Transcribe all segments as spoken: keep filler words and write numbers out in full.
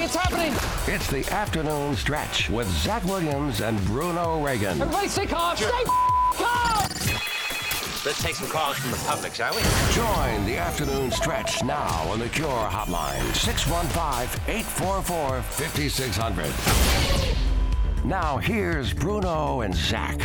It's happening. It's the afternoon stretch with Zach Williams and Bruno Reagan. Everybody stay calm. Stay calm. Let's take some calls from the public, shall we? Join the afternoon stretch now on the Cure Hotline. six one five, eight four four, five six zero zero. Now here's Bruno and Zach.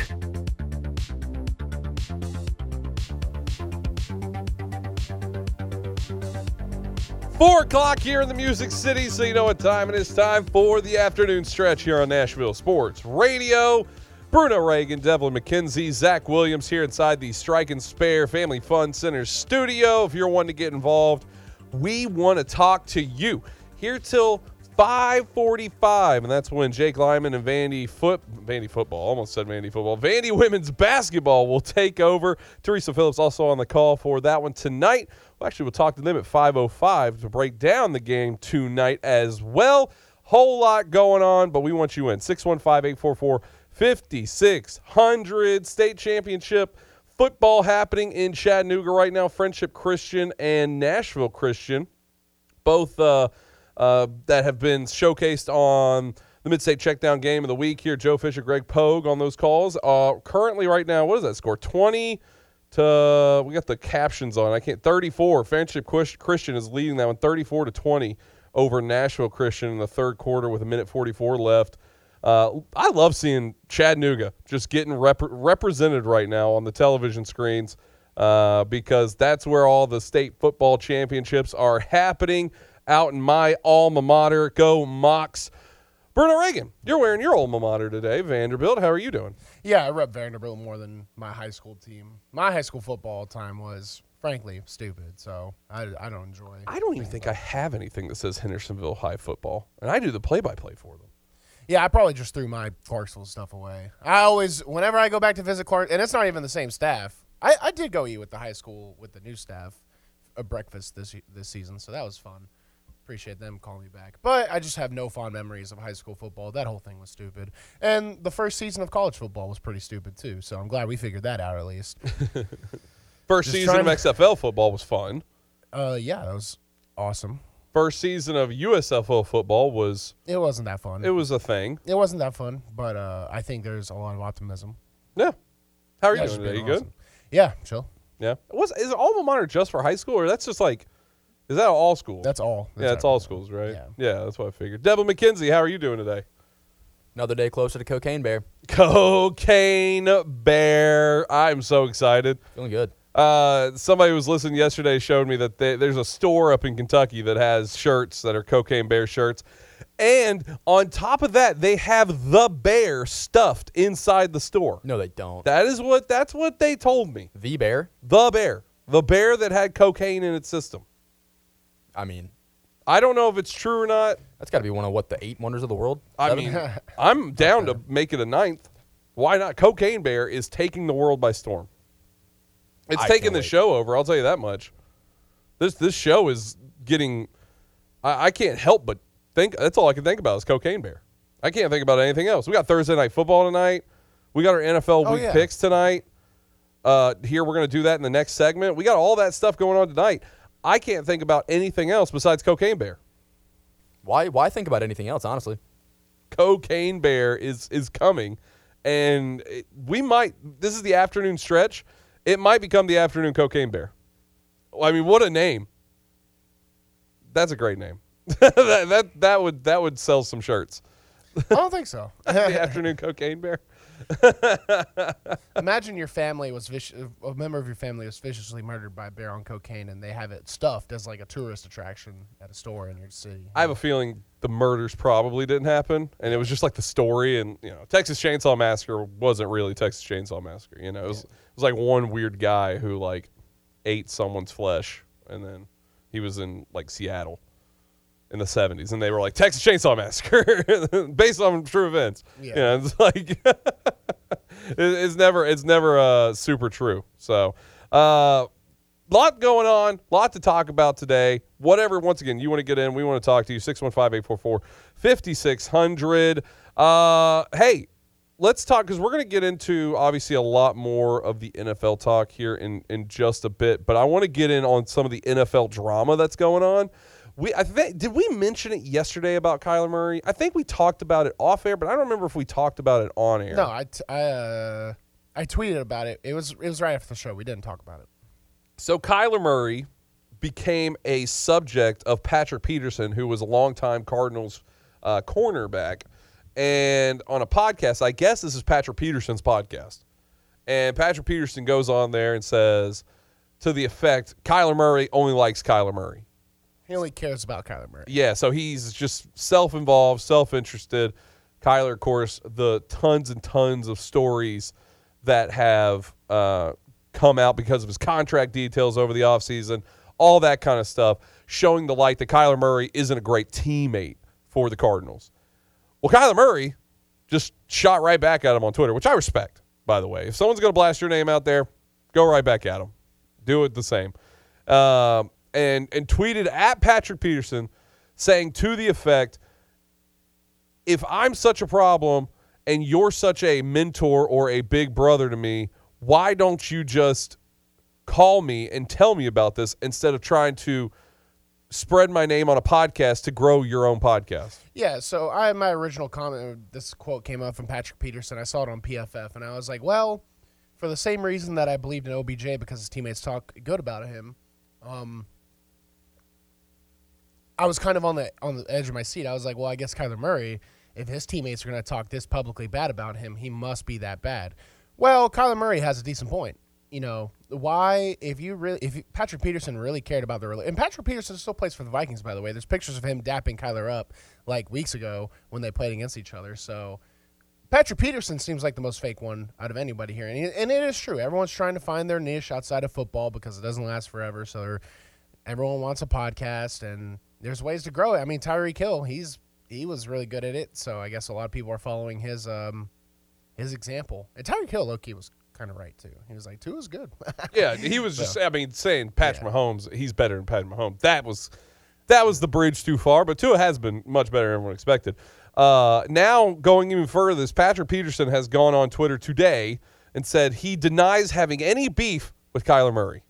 Four o'clock here in the Music City, so you know what time it is. Time for the afternoon stretch here on Nashville Sports Radio. Bruno Reagan, Devlin McKenzie, Zach Williams here inside the Strike and Spare Family Fun Center studio. If you're wanting to get involved, we want to talk to you. Here till five forty-five, and that's when Jake Lyman and Vandy foot Vandy football, almost said Vandy football, Vandy women's basketball will take over. Teresa Phillips also on the call for that one tonight. Well, actually, we'll talk to them at five oh five to break down the game tonight as well. Whole lot going on, but we want you in. six one five, eight four four, five six zero zero. State championship football happening in Chattanooga right now. Friendship Christian and Nashville Christian, both uh, uh, that have been showcased on the Mid-State Checkdown Game of the Week here. Joe Fisher, Greg Pogue on those calls. Uh, currently right now, what is that score? twenty to, we got the captions on. I can't, thirty-four. Friendship Christian is leading that one, thirty-four to twenty over Nashville Christian in the third quarter with a minute forty-four left. Uh, I love seeing Chattanooga just getting rep- represented right now on the television screens uh, because that's where all the state football championships are happening out in my alma mater. Go Mocs. Bruno Reagan, you're wearing your alma mater today, Vanderbilt. How are you doing? Yeah, I rep Vanderbilt more than my high school team. My high school football time was, frankly, stupid, so I, I don't enjoy it. I don't even think I have anything that says Hendersonville High football, and I do the play-by-play for them. Yeah, I probably just threw my Clarksville stuff away. I always, whenever I go back to visit Clark, and it's not even the same staff. I, I did go eat with the high school, with the new staff, a breakfast this this season, so that was fun. Appreciate them calling me back. But I just have no fond memories of high school football. That whole thing was stupid. And the first season of college football was pretty stupid, too, so I'm glad we figured that out at least. First Just season of to- X F L football was fun. Uh, yeah, that was awesome. First season of U S F L football was, It wasn't that fun. it was a thing. It wasn't that fun, but uh, I think there's a lot of optimism. Yeah. How are Yeah, you it's doing today? been You awesome. good? Yeah, chill. Yeah. Was is alma mater just for high school, or that's just like, is that all school? That's all. That's yeah, it's all everything. schools, right? Yeah. Yeah, that's what I figured. Devin McKenzie, how are you doing today? Another day closer to Cocaine Bear. Cocaine Bear. I'm so excited. Feeling good. Uh, somebody who was listening yesterday showed me that they, there's a store up in Kentucky that has shirts that are Cocaine Bear shirts. And on top of that, they have the bear stuffed inside the store. No, they don't. That is what, that's what they told me. The bear? The bear. The bear that had cocaine in its system. I mean, I don't know if it's true or not. that's got to be one of, what, the eight wonders of the world? I Seven? mean, I'm down to make it a ninth. Why not? Cocaine Bear is taking the world by storm. It's I taking can't the wait. show over. I'll tell you that much. This this show is getting. I, I can't help but think. That's all I can think about is Cocaine Bear. I can't think about anything else. We got Thursday night football tonight. We got our N F L Oh, week yeah. picks tonight. Uh, here we're going to do that in the next segment. We got all that stuff going on tonight. I can't think about anything else besides Cocaine Bear. Why Why think about anything else, honestly? Cocaine Bear is is coming, and it, we might. This is the afternoon stretch. It might become the afternoon Cocaine Bear. I mean, what a name! That's a great name. that, that that would that would sell some shirts. I don't think so. The afternoon Cocaine Bear. Imagine your family was vic- a member of your family was viciously murdered by a bear on cocaine, and they have it stuffed as like a tourist attraction at a store in your city. I have a feeling the murders probably didn't happen, and it was just like the story. And you know, Texas Chainsaw Massacre wasn't really Texas Chainsaw Massacre. You know, it was, it was like one weird guy who like ate someone's flesh, and then he was in like Seattle in the seventies, and they were like Texas Chainsaw Massacre based on true events. Yeah. You know, it's like it, it's never it's never uh, super true. So. Uh, Lot going on, lot to talk about today. Whatever, once again, you want to get in, we want to talk to you, six one five, eight four four, five six zero zero. Uh, hey, let's talk, because we're going to get into, obviously, a lot more of the N F L talk here in, in just a bit, but I want to get in on some of the N F L drama that's going on. We I think did we mention it yesterday about Kyler Murray? I think we talked about it off air, but I don't remember if we talked about it on air. No, I, t- I, uh, I tweeted about it. It was it was right after the show. We didn't talk about it. So Kyler Murray became a subject of Patrick Peterson, who was a longtime Cardinals uh, cornerback, and on a podcast. I guess this is Patrick Peterson's podcast, and Patrick Peterson goes on there and says, to the effect, Kyler Murray only likes Kyler Murray. He only cares about Kyler Murray. Yeah, so he's just self-involved, self-interested. Kyler, of course, the tons and tons of stories that have uh, come out because of his contract details over the offseason, all that kind of stuff, showing the light that Kyler Murray isn't a great teammate for the Cardinals. Well, Kyler Murray just shot right back at him on Twitter, which I respect, by the way. If someone's going to blast your name out there, go right back at him. Do it the same. Um, and, and tweeted at Patrick Peterson saying to the effect, if I'm such a problem and you're such a mentor or a big brother to me, why don't you just call me and tell me about this instead of trying to spread my name on a podcast to grow your own podcast? Yeah, so I my original comment, this quote came up from Patrick Peterson. I saw it on P F F, and I was like, well, for the same reason that I believed in O B J because his teammates talk good about him, um, I was kind of on the on the edge of my seat. I was like, well, I guess Kyler Murray, if his teammates are going to talk this publicly bad about him, he must be that bad. Well, Kyler Murray has a decent point. You know, why, if you really, if you, Patrick Peterson really cared about the, and Patrick Peterson still plays for the Vikings, by the way. There's pictures of him dapping Kyler up like weeks ago when they played against each other. So Patrick Peterson seems like the most fake one out of anybody here. And, he, and it is true. Everyone's trying to find their niche outside of football because it doesn't last forever. So everyone wants a podcast, and there's ways to grow it. I mean, Tyreek Hill, he's he was really good at it. So I guess a lot of people are following his um his example. And Tyreek Hill, low-key, was kind of right, too. He was like, two is good. Yeah, he was just, So, I mean, saying Patrick yeah. Mahomes, he's better than Patrick Mahomes. That was that was the bridge too far, but Tua has been much better than everyone expected. Uh, now, going even further, this Patrick Peterson has gone on Twitter today and said he denies having any beef with Kyler Murray.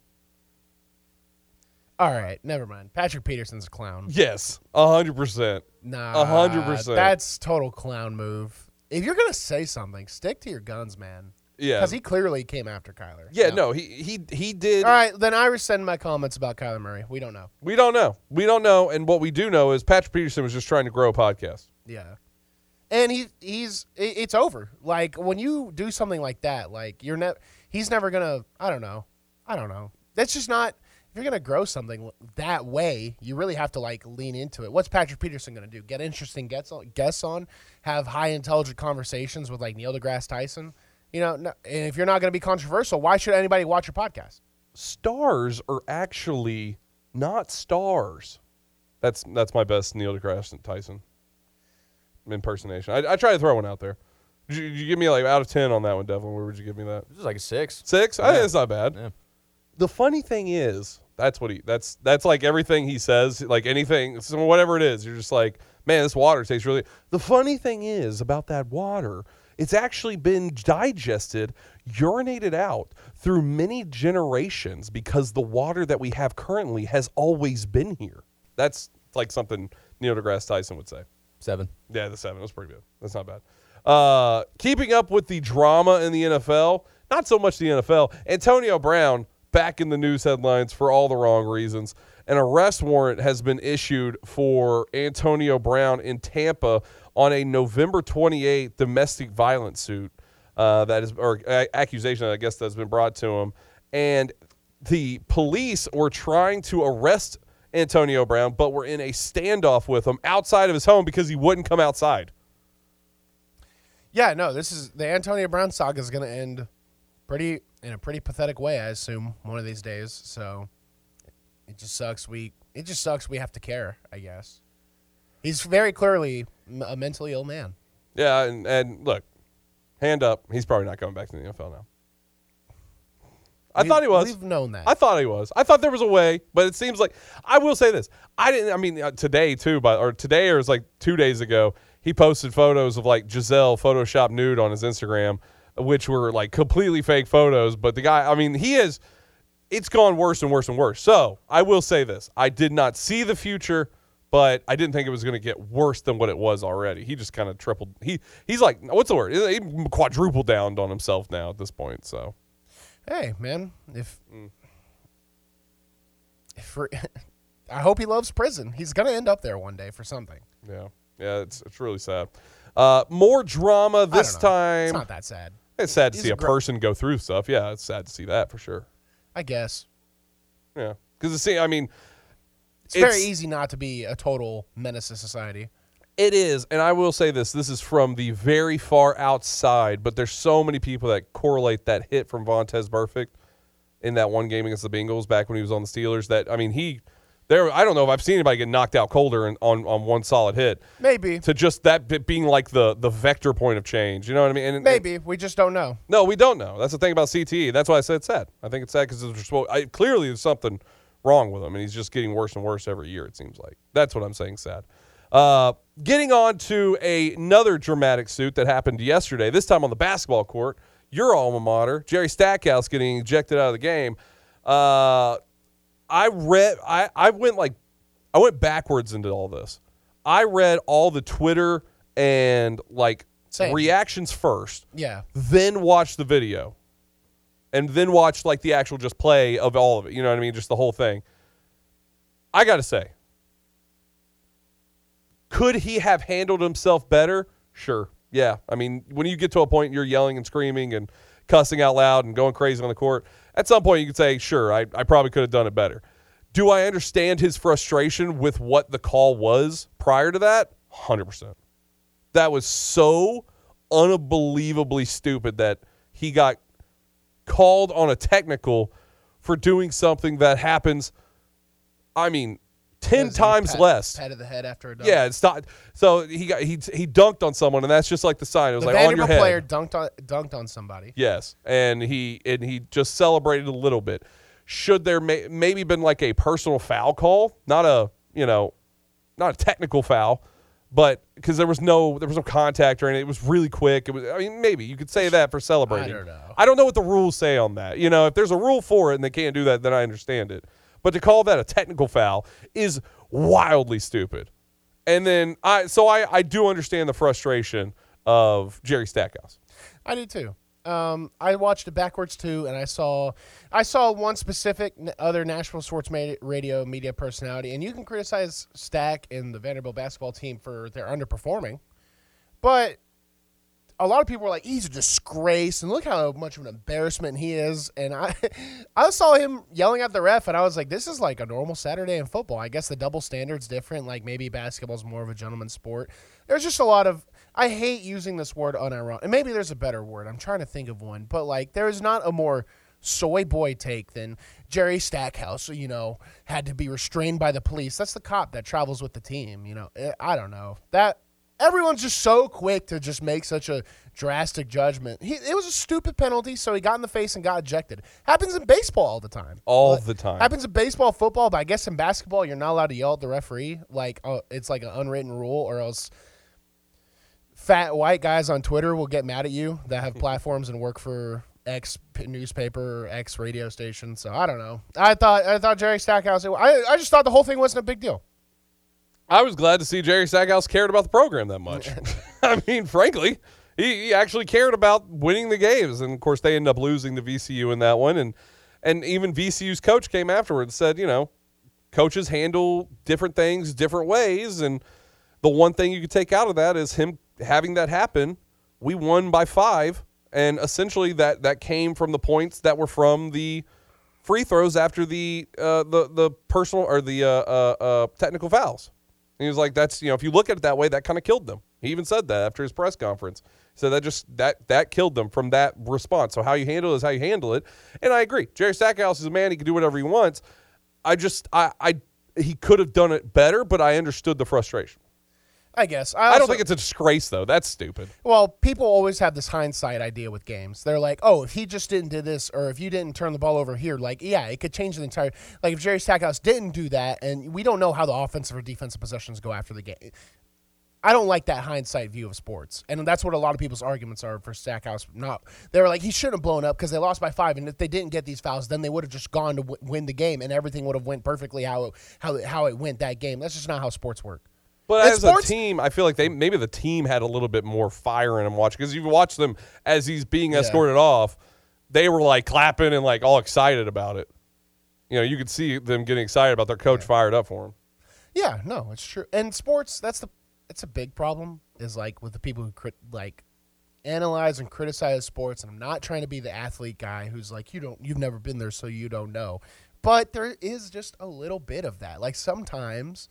All right, never mind. Patrick Peterson's a clown. Yes, one hundred percent. Nah, one hundred percent. That's total clown move. If you're going to say something, stick to your guns, man. Yeah. Because he clearly came after Kyler. Yeah, So- no, he he he did. All right, then I rescind my comments about Kyler Murray. We don't know. We don't know. We don't know, and what we do know is Patrick Peterson was just trying to grow a podcast. Yeah. And he he's it, it's over. Like when you do something like that, like you're never he's never going to I don't know. I don't know. That's just not if you're going to grow something that way, you really have to like lean into it. What's Patrick Peterson going to do? Get interesting guests on, guests on, have high intelligent conversations with like Neil deGrasse Tyson? You know, no, and if you're not going to be controversial, why should anybody watch your podcast? Stars are actually not stars. That's that's my best Neil deGrasse Tyson impersonation. I, I try to throw one out there. Did you, did you give me like out of ten on that one, Devlin? Where would you give me that? This is like a six. Six? I Yeah. think it's not bad. Yeah. The funny thing is, that's what he. That's that's like everything he says. Like anything, so whatever it is, you're just like, man, this water tastes really. The funny thing is about that water, it's actually been digested, urinated out through many generations because the water that we have currently has always been here. That's like something Neil deGrasse Tyson would say. Seven. Yeah, the seven was pretty good. That's not bad. Uh, keeping up with the drama in the N F L, not so much the N F L. Antonio Brown back in the news headlines for all the wrong reasons. An arrest warrant has been issued for Antonio Brown in Tampa on a November twenty-eighth domestic violence suit uh, that is or a- accusation, I guess, that's been brought to him. And the police were trying to arrest Antonio Brown, but were in a standoff with him outside of his home because he wouldn't come outside. Yeah, no, this is the Antonio Brown saga is going to end pretty in a pretty pathetic way, I assume, one of these days. So it just sucks. We it just sucks. We have to care, I guess. He's very clearly m- a mentally ill man. Yeah, and, and look, hand up, he's probably not coming back to the N F L now. I We- thought he was. We've known that. I thought he was. I thought there was a way, but it seems like I will say this. I didn't. I mean, uh, today too, but or today or it was like two days ago. He posted photos of like Giselle Photoshop nude on his Instagram, which were like completely fake photos. But the guy, I mean, he is. it's gone worse and worse and worse. So I will say this. I did not see the future, but I didn't think it was going to get worse than what it was already. He just kind of tripled. He He's like, what's the word? He quadruple downed on himself now at this point. So, Hey, man, if, if for, I hope he loves prison. He's going to end up there one day for something. yeah. Yeah, it's it's really sad. Uh, more drama this I don't know. time. It's not that sad. It's sad to He's see a a gr- person go through stuff. Yeah, it's sad to see that for sure. I guess. Yeah. Because, see, I mean, It's, very easy not to be a total menace to society. It is, and I will say this. This is from the very far outside, but there's so many people that correlate that hit from Vontaze Burfict in that one game against the Bengals back when he was on the Steelers that, I mean, he there. I don't know if I've seen anybody get knocked out colder in, on, on one solid hit. Maybe. To just that bit being like the, the vector point of change. You know what I mean? And, Maybe. We just don't know. No, we don't know. That's the thing about C T E. That's why I said it's sad. I think it's sad because I, clearly there's something wrong with him, and he's just getting worse and worse every year, it seems like. That's what I'm saying, sad. Uh, getting on to a, another dramatic suit that happened yesterday, this time on the basketball court. Your alma mater, Jerry Stackhouse, getting ejected out of the game. Uh, I read, I, I went like, I went backwards into all this. I read all the Twitter and like Same. reactions first, Yeah. then watched the video, and then watched like the actual just play of all of it. You know what I mean? Just the whole thing. I got to say, could he have handled himself better? Sure. Yeah. I mean, when you get to a point you're yelling and screaming and cussing out loud and going crazy on the court, at some point you could say, sure, I, I probably could have done it better. Do I understand his frustration with what the call was prior to that? one hundred percent. That was so unbelievably stupid that he got called on a technical for doing something that happens, I mean, ten Does he times pat- less. Pat of the head after a dunk. Yeah, it's not. So he got he he dunked on someone, and that's just like the sign. It was The like on your Vanderbilt head. player dunked on dunked on somebody. Yes, and he and he just celebrated a little bit. Should there may, maybe been like a personal foul call, not a you know, not a technical foul, but because there was no there was no contact or anything. It was really quick. It was. I mean, maybe you could say that for celebrating. I don't know. I don't know what the rules say on that. You know, if there's a rule for it and they can't do that, then I understand it. But to call that a technical foul is wildly stupid. And then I so I, I do understand the frustration of Jerry Stackhouse. I do too. Um, I watched it backwards too, and I saw, I saw one specific n- other Nashville sports ma- radio media personality, and you can criticize Stack and the Vanderbilt basketball team for their underperforming, but a lot of people were like, he's a disgrace, and look how much of an embarrassment he is. And I, I saw him yelling at the ref, and I was like, this is like a normal Saturday in football. I guess the double standard's different. Like maybe basketball's more of a gentleman's sport. There's just a lot of. I hate using this word unironic. And maybe there's a better word. I'm trying to think of one. But, like, there is not a more soy boy take than Jerry Stackhouse, you know, had to be restrained by the police. That's the cop that travels with the team, you know. I don't know. That everyone's just so quick to just make such a drastic judgment. He, it was a stupid penalty, so he got in the face and got ejected. Happens in baseball all the time. All But- the time. Happens in baseball, football, but I guess in basketball you're not allowed to yell at the referee. Like, uh, it's like an unwritten rule, or else – fat white guys on Twitter will get mad at you that have platforms and work for X p- newspaper or X radio station. So I don't know. I thought I thought Jerry Stackhouse. I I just thought the whole thing wasn't a big deal. I was glad to see Jerry Stackhouse cared about the program that much. I mean, frankly, he, he actually cared about winning the games. And, of course, they ended up losing to V C U in that one. And, and even V C U's coach came afterwards and said, you know, coaches handle different things different ways. And the one thing you could take out of that is him having that happen. We won by five. And essentially that, that came from the points that were from the free throws after the uh, the the personal or the uh, uh, uh, technical fouls. And he was like, that's, you know, if you look at it that way, that kind of killed them. He even said that after his press conference. So that just, that that killed them from that response. So how you handle it is how you handle it. And I agree. Jerry Stackhouse is a man. He can do whatever he wants. I just, I, I he could have done it better, but I understood the frustration. I guess. I, I also, don't think it's a disgrace, though. That's stupid. Well, people always have this hindsight idea with games. They're like, oh, if he just didn't do this, or if you didn't turn the ball over here, like, yeah, it could change the entire. Like, if Jerry Stackhouse didn't do that, and we don't know how the offensive or defensive possessions go after the game. I don't like that hindsight view of sports, and that's what a lot of people's arguments are for Stackhouse. Not they were like he shouldn't have blown up because they lost by five, and if they didn't get these fouls, then they would have just gone to w- win the game, and everything would have went perfectly how it, how it, how it went that game. That's just not how sports work. But And as sports- a team, I feel like they maybe the team had a little bit more fire in him watching because you watch them as he's being escorted off. They were like clapping and like all excited about it. You know, you could see them getting excited about their coach Yeah. fired up for him. Yeah, no, it's true. And sports, that's the it's a big problem. Is like with the people who crit, like analyze and criticize sports. And I'm not trying to be the athlete guy who's like you don't you've never been there, so you don't know. But there is just a little bit of that. Like sometimes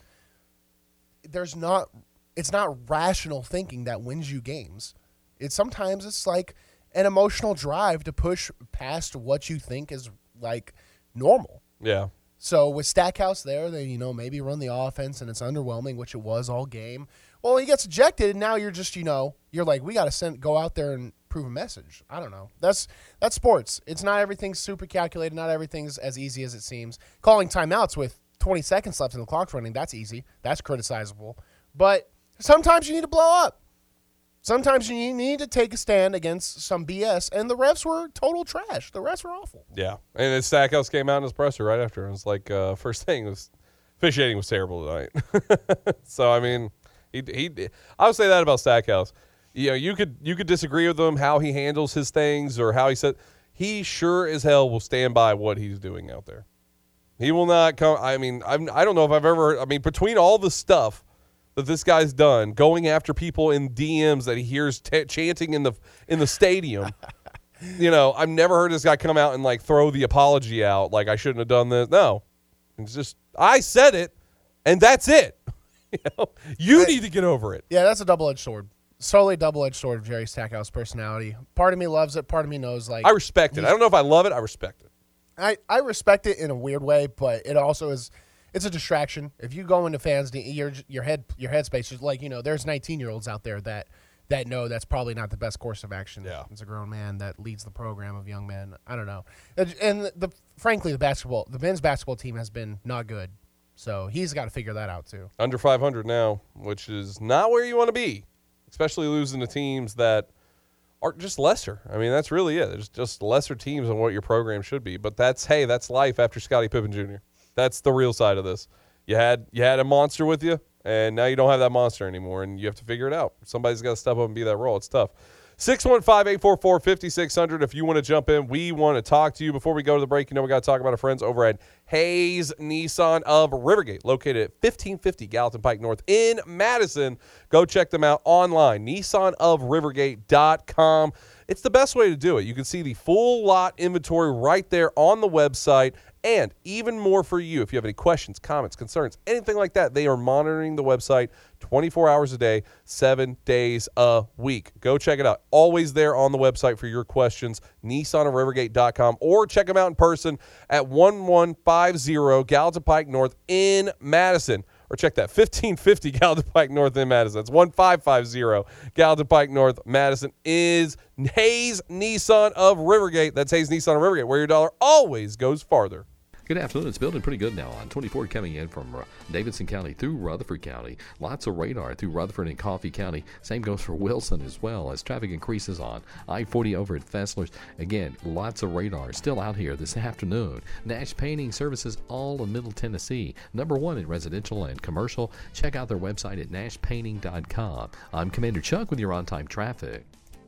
there's not it's not rational thinking that wins you games. It's sometimes it's like an emotional drive to push past what you think is like normal. Yeah. So with Stackhouse there, they you know maybe run the offense and it's underwhelming, which it was all game. Well, he gets ejected, and now you're just you know you're like we got to send go out there and prove a message. I don't know. That's that's sports. It's not everything's super calculated. Not everything's as easy as it seems. Calling timeouts with twenty seconds left and the clock's running, that's easy. That's criticizable. But sometimes you need to blow up. Sometimes you need to take a stand against some B S, and the refs were total trash. The refs were awful. Yeah. And then Stackhouse came out in his presser right after. It was like, uh, first thing was officiating was terrible tonight. So, I mean, he, he, I would say that about Stackhouse. You know, you could, you could disagree with him, how he handles his things or how he said, he sure as hell will stand by what he's doing out there. He will not come. I mean, I'm, I don't know if I've ever, I mean, between all the stuff that this guy's done, going after people in D Ms that he hears t- chanting in the in the stadium. You know, I've never heard this guy come out and like throw the apology out like I shouldn't have done this. No, it's just I said it, and that's it. You know, you need to get over it. Yeah, that's a double-edged sword. Solely double-edged sword of Jerry Stackhouse personality. Part of me loves it. Part of me knows like I respect it. I don't know if I love it. I respect it. I, I respect it in a weird way, but it also is it's a distraction. If you go into fans, your your head your headspace is like you know. There's nineteen year olds out there that that know that's probably not the best course of action. Yeah, it's a grown man that leads the program of young men. I don't know, and, and the, the frankly the basketball the men's basketball team has been not good, so he's got to figure that out too. Under five hundred now, which is not where you want to be, especially losing to teams that are just lesser. I mean, that's really it. There's just lesser teams than what your program should be. But that's hey, that's life after Scottie Pippen Junior That's the real side of this. You had you had a monster with you, and now you don't have that monster anymore, and you have to figure it out. Somebody's got to step up and be that role. It's tough. six one five, eight four four, five six zero zero if you want to jump in. We want to talk to you. Before we go to the break, you know we got to talk about our friends over at Hayes Nissan of Rivergate, located at fifteen fifty Gallatin Pike North in Madison. Go check them out online, nissan of rivergate dot com. It's the best way to do it. You can see the full lot inventory right there on the website. And even more for you, if you have any questions, comments, concerns, anything like that, they are monitoring the website twenty-four hours a day, seven days a week. Go check it out. Always there on the website for your questions, nissan of rivergate dot com, or check them out in person at one one five zero Gallatin Pike North in Madison. Or check that, fifteen fifty Gallatin Pike North in Madison. That's one five five zero Gallatin Pike North, Madison is Hayes Nissan of Rivergate. That's Hayes Nissan of Rivergate, where your dollar always goes farther. Good afternoon. It's building pretty good now on twenty-four coming in from uh, Davidson County through Rutherford County. Lots of radar through Rutherford and Coffee County. Same goes for Wilson as well as traffic increases on I forty over at Fessler's. Again, lots of radar still out here this afternoon. Nash Painting Services, all in Middle Tennessee. Number one in residential and commercial. Check out their website at nash painting dot com. I'm Commander Chuck with your on-time traffic.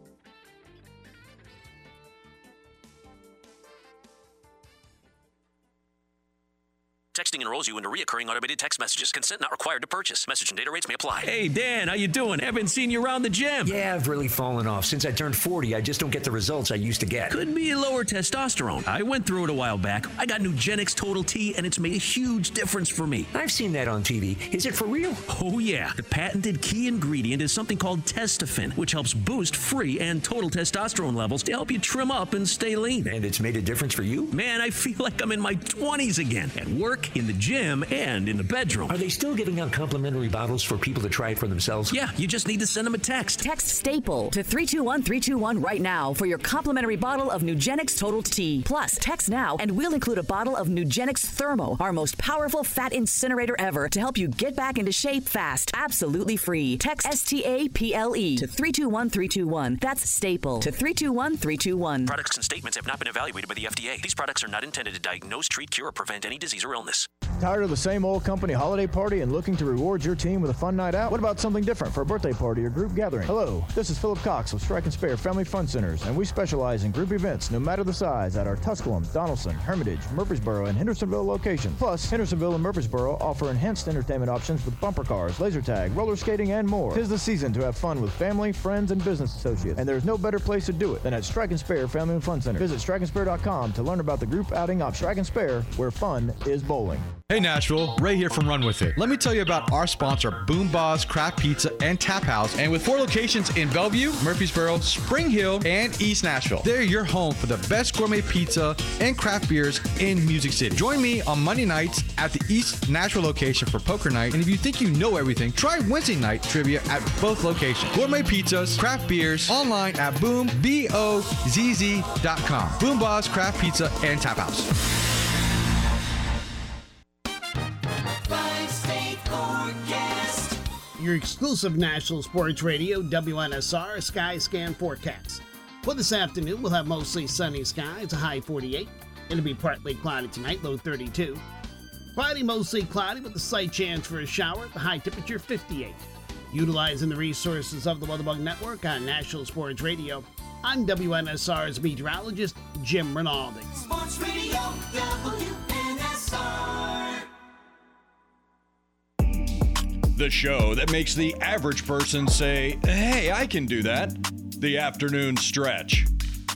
Texting enrolls you into reoccurring automated text messages. Consent not required to purchase. Message and data rates may apply. Hey, Dan, how you doing? Haven't seen you around the gym. Yeah, I've really fallen off. Since I turned forty, I just don't get the results I used to get. Could be lower testosterone. I went through it a while back. I got Nugenix Total T, and it's made a huge difference for me. I've seen that on T V. Is it for real? Oh, yeah. The patented key ingredient is something called Testofen, which helps boost free and total testosterone levels to help you trim up and stay lean. And it's made a difference for you? Man, I feel like I'm in my twenties again. At work, work, in the gym, and in the bedroom. Are they still giving out complimentary bottles for people to try it for themselves? Yeah, you just need to send them a text. Text STAPLE to three two one three two one right now for your complimentary bottle of Nugenix Total T. Plus, text now and we'll include a bottle of Nugenix Thermo, our most powerful fat incinerator ever, to help you get back into shape fast. Absolutely free. Text S T A P L E to three two one three two one. That's STAPLE to three two one three two one. Products and statements have not been evaluated by the F D A. These products are not intended to diagnose, treat, cure, or prevent any disease or illness. Tired of the same old company holiday party and looking to reward your team with a fun night out? What about something different for a birthday party or group gathering? Hello, this is Philip Cox of Strike and Spare Family Fun Centers, and we specialize in group events no matter the size at our Tusculum, Donaldson, Hermitage, Murfreesboro, and Hendersonville locations. Plus, Hendersonville and Murfreesboro offer enhanced entertainment options with bumper cars, laser tag, roller skating, and more. 'Tis the season to have fun with family, friends, and business associates, and there's no better place to do it than at Strike and Spare Family Fun Center. Visit strike and spare dot com to learn about the group outing option. Strike and Spare, where fun is bowling. Hey Nashville, Ray here from Run With It. Let me tell you about our sponsor, Boom Boss Craft Pizza and Tap House. And with four locations in Bellevue, Murfreesboro, Spring Hill, and East Nashville, they're your home for the best gourmet pizza and craft beers in Music City. Join me on Monday nights at the East Nashville location for poker night. And if you think you know everything, try Wednesday night trivia at both locations. Gourmet pizzas, craft beers, online at boom, B O Z Z dot com. Boom Boss Craft Pizza and Tap House. Your exclusive National Sports Radio, W N S R Sky Scan forecast. For this afternoon, we'll have mostly sunny skies, a high forty-eight. It'll be partly cloudy tonight, low thirty-two. Friday, mostly cloudy with a slight chance for a shower, the high temperature fifty-eight. Utilizing the resources of the WeatherBug Network on National Sports Radio, I'm W N S R's meteorologist, Jim Rinaldi. Sports Radio, W N S R. The show that makes the average person say, hey, I can do that. The Afternoon Stretch.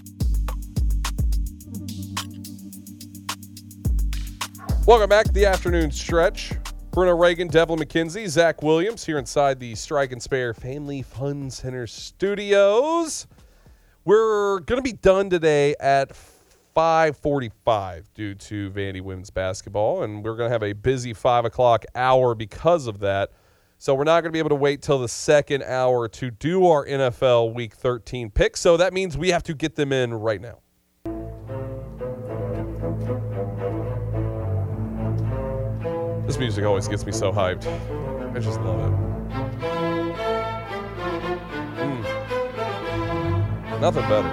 Welcome back to the Afternoon Stretch. Bruno Reagan, Devlin McKenzie, Zach Williams here inside the Strike and Spare Family Fun Center studios. We're going to be done today at five forty-five due to Vandy women's basketball, and we're going to have a busy five o'clock hour because of that. So we're not going to be able to wait till the second hour to do our N F L Week thirteen picks. So that means we have to get them in right now. This music always gets me so hyped. I just love it. Mm. Nothing better.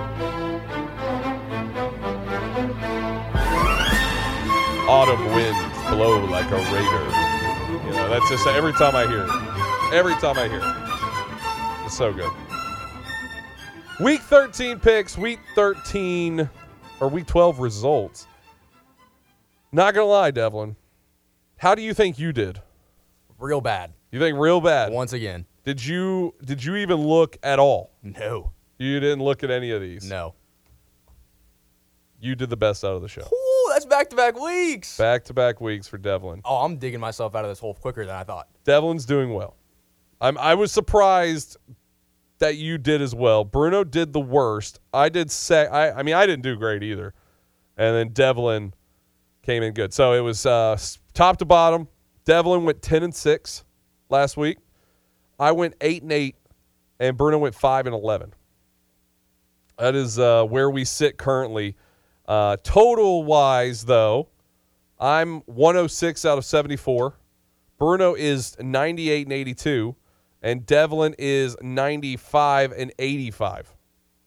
Autumn winds blow like a raider. You know, that's just every time I hear it. Every time I hear it. It's so good. Week thirteen picks, week thirteen, or week twelve results. Not going to lie, Devlin. How do you think you did? Real bad. You think real bad? Once again. Did you did you even look at all? No. You didn't look at any of these? No. You did the best out of the show. Ooh, that's back-to-back weeks. Back-to-back weeks for Devlin. Oh, I'm digging myself out of this hole quicker than I thought. Devlin's doing well. I'm I was surprised that you did as well. Bruno did the worst. I did say I I mean I didn't do great either. And then Devlin came in good. So it was uh, top to bottom. Devlin went ten and six last week. I went eight and eight, and Bruno went five and eleven. That is uh, where we sit currently. Uh, total wise, though, I'm one oh six out of seventy-four. Bruno is ninety-eight and eighty-two, and Devlin is ninety-five and eighty-five.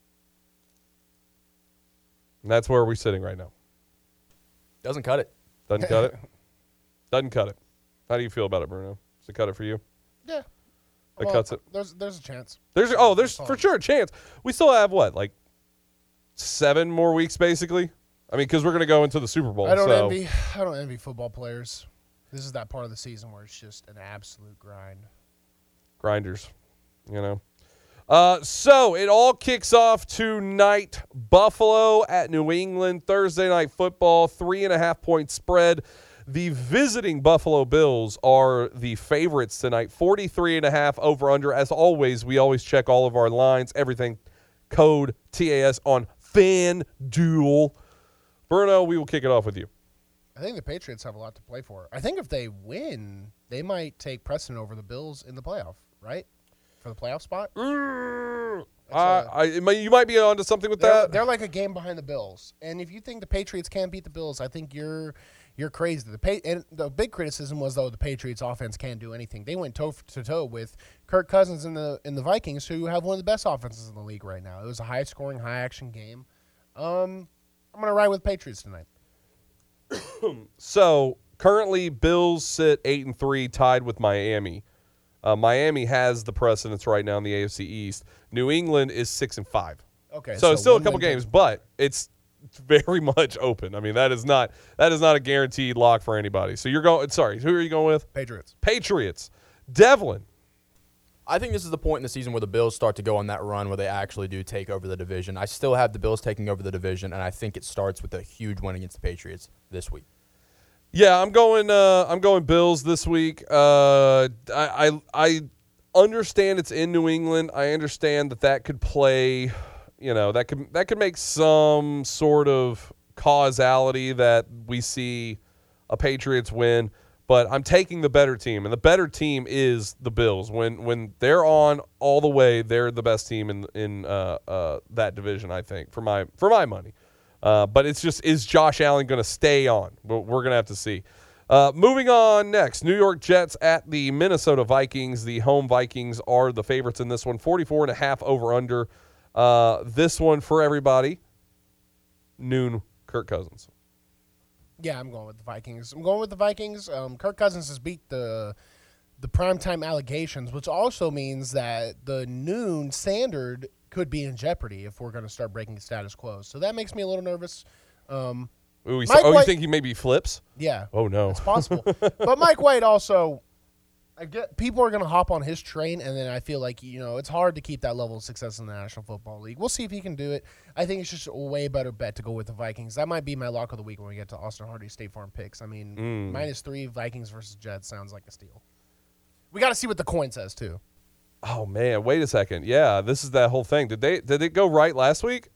And that's where we're sitting right now. Doesn't cut it. Doesn't cut it. Doesn't cut it. How do you feel about it, Bruno? Does it cut it for you? Yeah. It Well, cuts it. There's there's a chance. There's oh, there's for sure a chance. We still have what, like seven more weeks, basically. I mean, because we're going to go into the Super Bowl. I don't so. envy. I don't envy football players. This is that part of the season where it's just an absolute grind. Grinders, you know. Uh, so it all kicks off tonight. Buffalo at New England. Thursday night football. Three and a half point spread. The visiting Buffalo Bills are the favorites tonight. forty-three and a half over under. As always, we always check all of our lines. Everything code T A S on FanDuel. Bruno, we will kick it off with you. I think the Patriots have a lot to play for. I think if they win, they might take precedent over the Bills in the playoff, right? For the playoff spot. Mm, uh, I, it might- you might be onto something with They're, that. they're like a game behind the Bills, and if you think the Patriots can't beat the Bills, I think you're you're crazy. The pa- and the big criticism was though the Patriots offense can't do anything. They went toe to toe with Kirk Cousins in the in the Vikings, who have one of the best offenses in the league right now. It was a high scoring, high action game. Um, I'm gonna ride with Patriots tonight. So currently, Bills sit eight and three, tied with Miami. Uh, Miami has the precedence right now in the A F C East. New England is six and five. Okay, so, so it's still a one couple win games, but it's very much open. I mean, that is not that is not a guaranteed lock for anybody. So you're going. Sorry, who are you going with? Patriots. Patriots. Devlin. I think this is the point in the season where the Bills start to go on that run where they actually do take over the division. I still have the Bills taking over the division, and I think it starts with a huge win against the Patriots this week. Yeah, I'm going. Uh, I'm going Bills this week. Uh, I, I I understand it's in New England. I understand that that could play. You know, that could that could make some sort of causality that we see a Patriots win. But I'm taking the better team, and the better team is the Bills. When when they're on all the way, they're the best team in in uh, uh, that division. I think for my for my money. Uh, but it's just, is Josh Allen going to stay on? We're, we're going to have to see. Uh, moving on next, New York Jets at the Minnesota Vikings. The home Vikings are the favorites in this one, forty-four and a half over under. Uh, this one for everybody, noon, Kirk Cousins. Yeah, I'm going with the Vikings. I'm going with the Vikings. Um, Kirk Cousins has beat the the primetime allegations, which also means that the noon standard could be in jeopardy if we're going to start breaking the status quo. So that makes me a little nervous. Um, Ooh, Mike oh, White, you think he maybe flips? Yeah. Oh, no. It's possible. But Mike White also, I get people are going to hop on his train, and then I feel like, you know, it's hard to keep that level of success in the National Football League. We'll see if he can do it. I think it's just a way better bet to go with the Vikings. That might be my lock of the week when we get to Austin Hardy's State Farm picks. I mean, Mm. minus three, Vikings versus Jets sounds like a steal. We got to see what the coin says, too. Oh, man, wait a second. Yeah, this is that whole thing. Did they did it go right last week?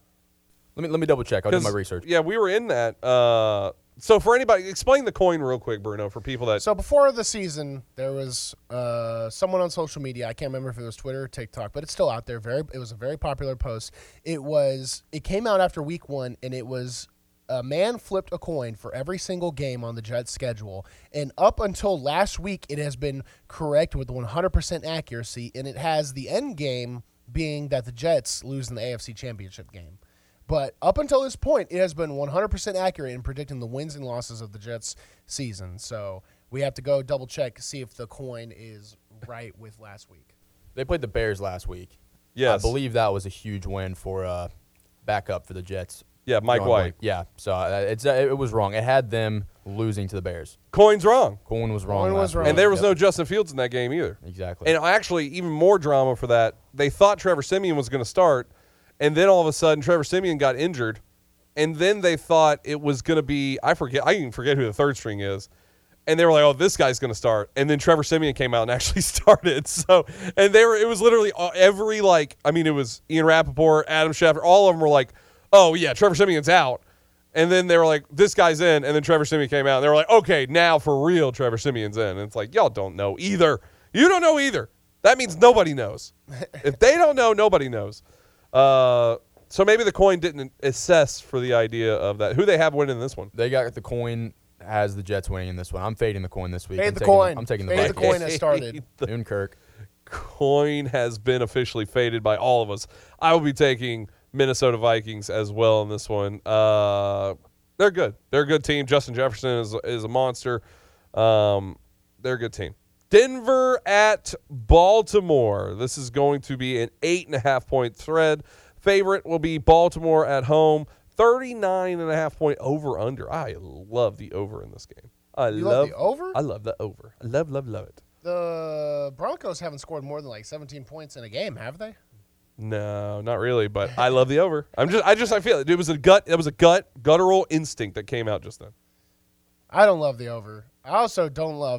Let me let me double check. I'll do my 'Cause, research. Yeah, we were in that. Uh, so for anybody, explain the coin real quick, Bruno, for people that. So before the season, there was uh, someone on social media. I can't remember if it was Twitter or TikTok, but it's still out there. Very, it was a very popular post. It was. It came out after week one, and it was a man flipped a coin for every single game on the Jets schedule, and up until last week, it has been correct with one hundred percent accuracy, and it has the end game being that the Jets lose in the A F C Championship game. But up until this point, it has been one hundred percent accurate in predicting the wins and losses of the Jets season. So we have to go double check, see if the coin is right with last week. They played the Bears last week. Yes. I believe that was a huge win for uh, backup for the Jets. Yeah, Mike Going White. away. Yeah, so uh, it's uh, it was wrong. It had them losing to the Bears. Coin's wrong. Coin was wrong. Coin was last wrong. week. And there was Yep. no Justin Fields in that game either. Exactly. And actually, even more drama for that, they thought Trevor Siemian was going to start, and then all of a sudden, Trevor Siemian got injured, and then they thought it was going to be, I forget, I even forget who the third string is, and they were like, oh, this guy's going to start, and then Trevor Siemian came out and actually started. So, and they were, it was literally all- every, like, I mean, it was Ian Rappaport, Adam Schefter, all of them were like, oh, yeah, Trevor Siemian's out. And then they were like, this guy's in. And then Trevor Siemian came out. And they were like, okay, now for real, Trevor Siemian's in. And it's like, y'all don't know either. You don't know either. That means nobody knows. If they don't know, nobody knows. Uh, so maybe the coin didn't assess for the idea of that. Who they have winning this one? They got the coin as the Jets winning in this one. I'm fading the coin this week. Fade I'm the taking, coin. I'm taking the Fade the Vikings. coin has started. The Noon Kirk. coin has been officially faded by all of us. I will be taking Minnesota Vikings as well in this one. Uh, they're good. They're a good team. Justin Jefferson is is a monster. Um, they're a good team. Denver at Baltimore. This is going to be an eight and a half point thread. Favorite will be Baltimore at home. thirty-nine and a half point over under. I love the over in this game. I You love love the over? I love the over. I love, love, love it. The Broncos haven't scored more than like seventeen points in a game, have they? No, not really, but I love the over. I'm just I just I feel it. It was a gut it was a gut guttural instinct that came out just then. I don't love the over. I also don't love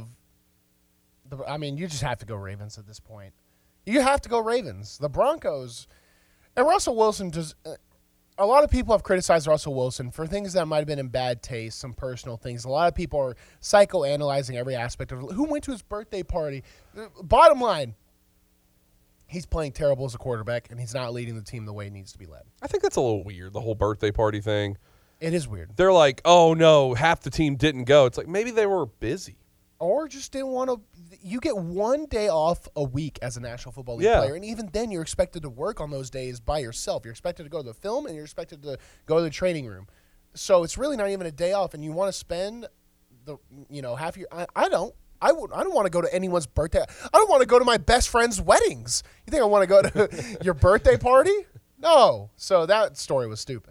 the I mean, you just have to go Ravens at this point. You have to go Ravens. The Broncos and Russell Wilson just uh, a lot of people have criticized Russell Wilson for things that might have been in bad taste, some personal things. A lot of people are psychoanalyzing every aspect of who went to his birthday party. Bottom line, he's playing terrible as a quarterback, and he's not leading the team the way he needs to be led. I think that's a little weird, the whole birthday party thing. It is weird. They're like, oh, no, half the team didn't go. It's like maybe they were busy. Or just didn't want to. You get one day off a week as a National Football League Yeah. player, and even then you're expected to work on those days by yourself. You're expected to go to the film, and you're expected to go to the training room. So it's really not even a day off, and you want to spend the you know half your. I, I don't. I would. I don't want to go to anyone's birthday. I don't want to go to my best friend's weddings. You think I want to go to your birthday party? No. So that story was stupid.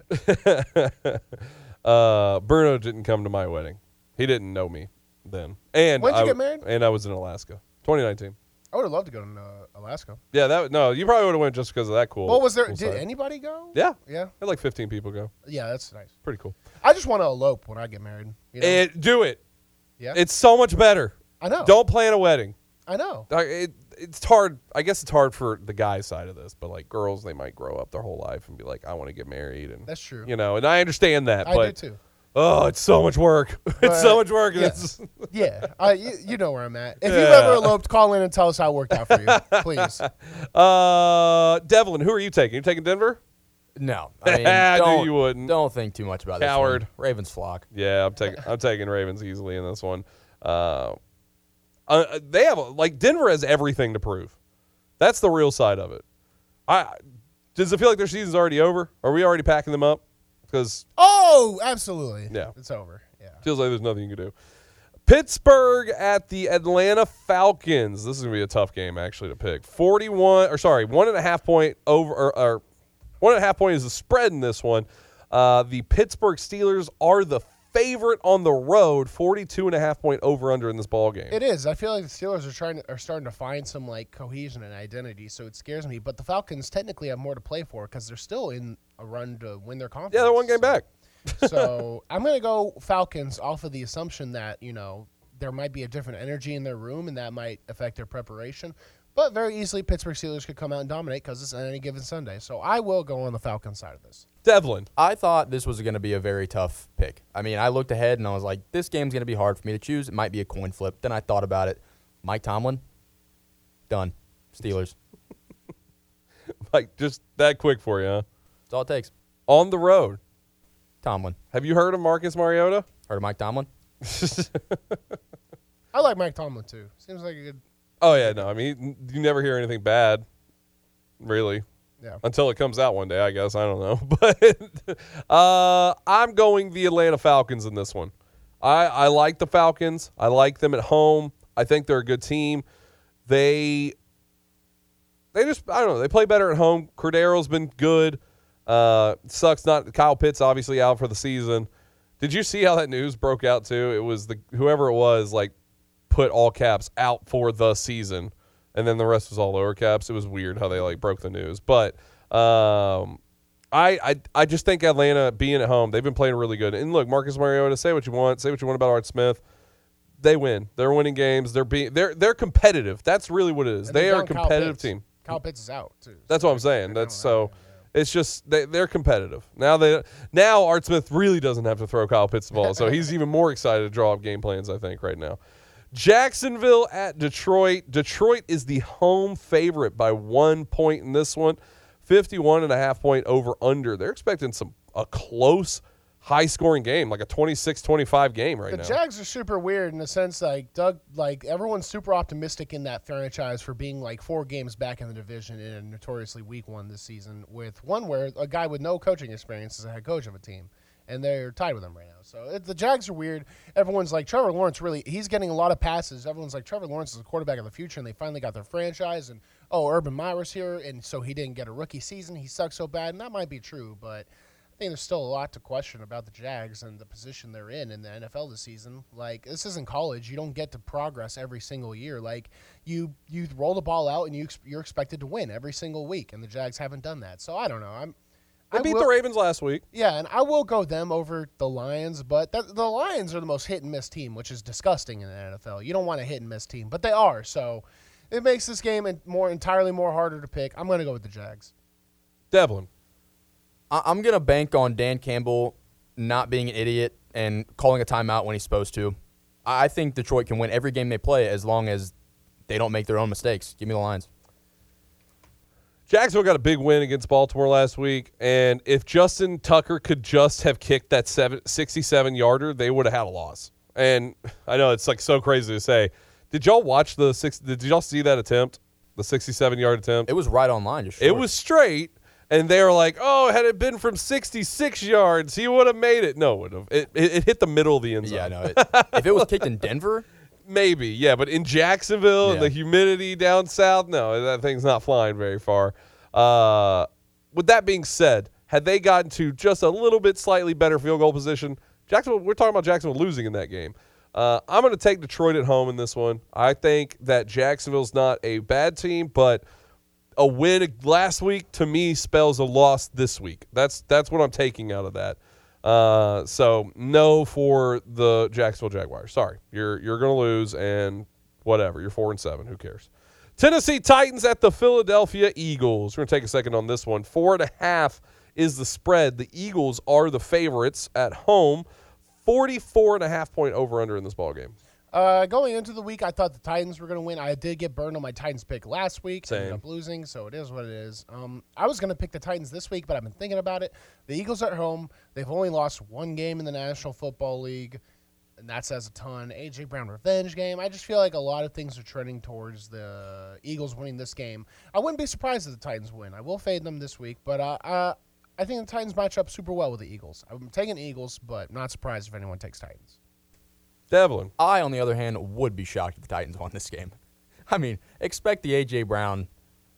uh, Bruno didn't come to my wedding. He didn't know me then. And When'd you I, get married? And I was in Alaska, twenty nineteen. I would have loved to go to uh, Alaska. Yeah, that no, you probably would have went just because of that cool. What was there? cool Did side. anybody go? Yeah, Yeah. Had like fifteen people go. Yeah, that's nice. Pretty cool. I just want to elope when I get married. You know? It, do it. Yeah. It's so much better. I know. Don't plan a wedding. I know. Like, It, it's hard. I guess it's hard for the guy side of this, but like girls, they might grow up their whole life and be like, I want to get married, and That's true. You know, and I understand that. I but, do too. Oh, it's so much work. it's so much work. and Yeah, It's, yeah. Uh, you, you know where I'm at. If you've Yeah. ever eloped, call in and tell us how it worked out for you, please. uh, Devlin, who are you taking? You taking Denver? No, I mean, I don't, knew you wouldn't. Don't think too much about Coward. this one. Ravens flock. Yeah, I'm taking I'm taking Ravens easily in this one. Uh, uh, they have like Denver has everything to prove. That's the real side of it. I does it feel like their season's already over? Are we already packing them up? Because Oh, absolutely. Yeah. It's over. Yeah. feels like there's nothing you can do. Pittsburgh at the Atlanta Falcons. This is gonna be a tough game actually to pick. Forty-one or sorry, one and a half point over or, or one and a half point is the spread in this one. Uh, the Pittsburgh Steelers are the favorite on the road. Forty-two and a half point over under in this ball game. It is. I feel like the Steelers are trying to, are starting to find some like cohesion and identity, so it scares me. But the Falcons technically have more to play for because they're still in a run to win their conference. Yeah, they're one game back. So I'm going to go Falcons off of the assumption that, you know, there might be a different energy in their room and that might affect their preparation. But very easily, Pittsburgh Steelers could come out and dominate because it's on any given Sunday. So I will go on the Falcons side of this. Devlin. I thought this was going to be a very tough pick. I mean, I looked ahead and I was like, this game's going to be hard for me to choose. It might be a coin flip. Then I thought about it. Mike Tomlin, done. Steelers. Like just that quick for you, huh? That's all it takes. On the road. Tomlin. Have you heard of Marcus Mariota? Heard of Mike Tomlin? I like Mike Tomlin, too. Seems like a good. Oh, yeah, no. I mean, you never hear anything bad, really. Yeah. Until it comes out one day, I guess. I don't know. But uh, I'm going the Atlanta Falcons in this one. I, I like the Falcons. I like them at home. I think they're a good team. They they just, I don't know, they play better at home. Cordero's been good. Uh, sucks not Kyle Pitts obviously out for the season. Did you see how that news broke out too? It was the whoever it was like put all caps out for the season, and then the rest was all lower caps. It was weird how they like broke the news, but um, I I I just think Atlanta being at home, they've been playing really good. And look, Marcus Mariota, say what you want, say what you want about Art Smith. They win. They're winning games. They're being they're they're competitive. That's really what it is. And They they're are a down Kyle competitive Pitts. team. Kyle Pitts is out, too. That's what I'm saying. That's so. It's just they, they're competitive now. They now Art Smith really doesn't have to throw Kyle Pitts the ball, so he's even more excited to draw up game plans. I think right now. Jacksonville at Detroit. Detroit is the home favorite by one point in this one. fifty-one and a half point over under. They're expecting some a close, high scoring game, like a twenty-six twenty-five game right the now. Jags are super weird in the sense like Doug, like everyone's super optimistic in that franchise for being like four games back in the division in a notoriously weak one this season, with one where a guy with no coaching experience is a head coach of a team, and they're tied with him right now. So it, the Jags are weird. Everyone's like Trevor Lawrence really, he's getting a lot of passes. Everyone's like Trevor Lawrence is the quarterback of the future, and they finally got their franchise. And oh, Urban Meyer's here, and so he didn't get a rookie season. He sucks so bad, and that might be true, but I think there's still a lot to question about the Jags and the position they're in in the N F L this season. Like, this isn't college. You don't get to progress every single year. Like, you you roll the ball out and you ex- you're expected to win every single week, and the Jags haven't done that. So I don't know. I'm They I beat will- the Ravens last week. Yeah, and I will go them over the Lions, but that, the Lions are the most hit and miss team, which is disgusting in the N F L. You don't want a hit and miss team, but they are. So it makes this game en- more entirely more harder to pick. I'm going to go with the Jags. Devlin. I- I'm going to bank on Dan Campbell not being an idiot and calling a timeout when he's supposed to. I, I think Detroit can win every game they play as long as they don't make their own mistakes. Give me the Lions. Jacksonville got a big win against Baltimore last week, and if Justin Tucker could just have kicked that sixty-seven-yarder, they would have had a loss. And I know it's like so crazy to say. Did y'all watch the six? Did y'all see that attempt, the sixty-seven-yard attempt? It was right on line. Just it was straight, and they were like, "Oh, had it been from sixty-six yards, he would have made it." No, it would have. It, it, it hit the middle of the end zone. Yeah, no. It, if it was kicked in Denver, maybe. Yeah, but in Jacksonville, Yeah. and the humidity down south, no, that thing's not flying very far. Uh, with that being said, had they gotten to just a little bit slightly better field goal position, Jacksonville, we're talking about Jacksonville losing in that game. Uh, I'm going to take Detroit at home in this one. I think that Jacksonville's not a bad team, but a win last week to me spells a loss this week. That's that's what I'm taking out of that. Uh, so no for the Jacksonville Jaguars. Sorry, you're you're going to lose, and whatever. You're four and seven. Who cares? Tennessee Titans at the Philadelphia Eagles. We're going to take a second on this one. Four and a half is the spread. The Eagles are the favorites at home. forty-four and a half point over-under in this ballgame. Uh, going into the week, I thought the Titans were going to win. I did get burned on my Titans pick last week. Same. Ended up losing, so it is what it is. Um, I was going to pick the Titans this week, but I've been thinking about it. The Eagles are at home. They've only lost one game in the National Football League, and that says a ton. A J. Brown revenge game. I just feel like a lot of things are trending towards the Eagles winning this game. I wouldn't be surprised if the Titans win. I will fade them this week, but uh, uh, I think the Titans match up super well with the Eagles. I'm taking Eagles, but not surprised if anyone takes Titans. Devlin. I, on the other hand, would be shocked if the Titans won this game. I mean, expect the A J. Brown.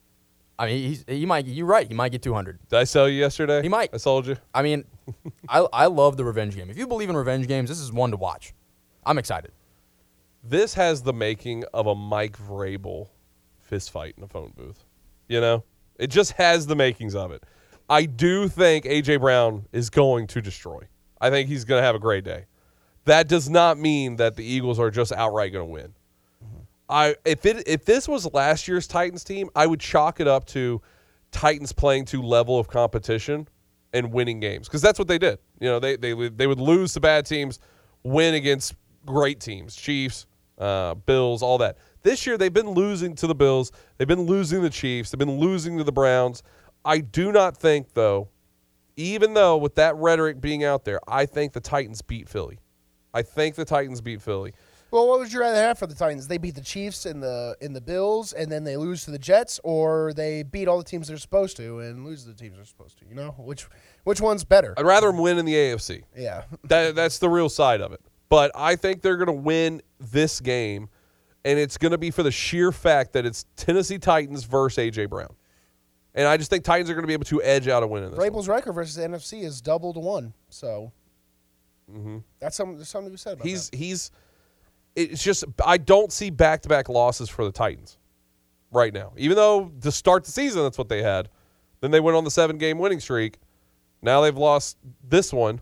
I mean, he's, he might. You're right. He might get two hundred. Did I sell you yesterday? He might. I sold you. I mean, I I love the revenge game. If you believe in revenge games, this is one to watch. I'm excited. This has the making of a Mike Vrabel fist fight in a phone booth. You know? It just has the makings of it. I do think A J. Brown is going to destroy. I think he's going to have a great day. That does not mean that the Eagles are just outright going to win. Mm-hmm. I if it if this was last year's Titans team, I would chalk it up to Titans playing to level of competition and winning games, because that's what they did. You know, they they they would lose to bad teams, win against great teams, Chiefs, uh, Bills, all that. This year they've been losing to the Bills, they've been losing to the Chiefs, they've been losing to the Browns. I do not think, though, even though with that rhetoric being out there, I think the Titans beat Philly. I think the Titans beat Philly. Well, what would you rather have for the Titans? They beat the Chiefs and the in the Bills, and then they lose to the Jets, or they beat all the teams they're supposed to and lose to the teams they're supposed to? You know, which which one's better? I'd rather them win in the A F C. Yeah, that that's the real side of it. But I think they're going to win this game, and it's going to be for the sheer fact that it's Tennessee Titans versus A J. Brown. And I just think Titans are going to be able to edge out a win in this. Vrabel's record versus the N F C is double to one, so mm-hmm. that's something, there's something to be said about he's, that. He's it's just I don't see back-to-back losses for the Titans right now. Even though to start the season that's what they had. Then they went on the seven-game winning streak. Now they've lost this one.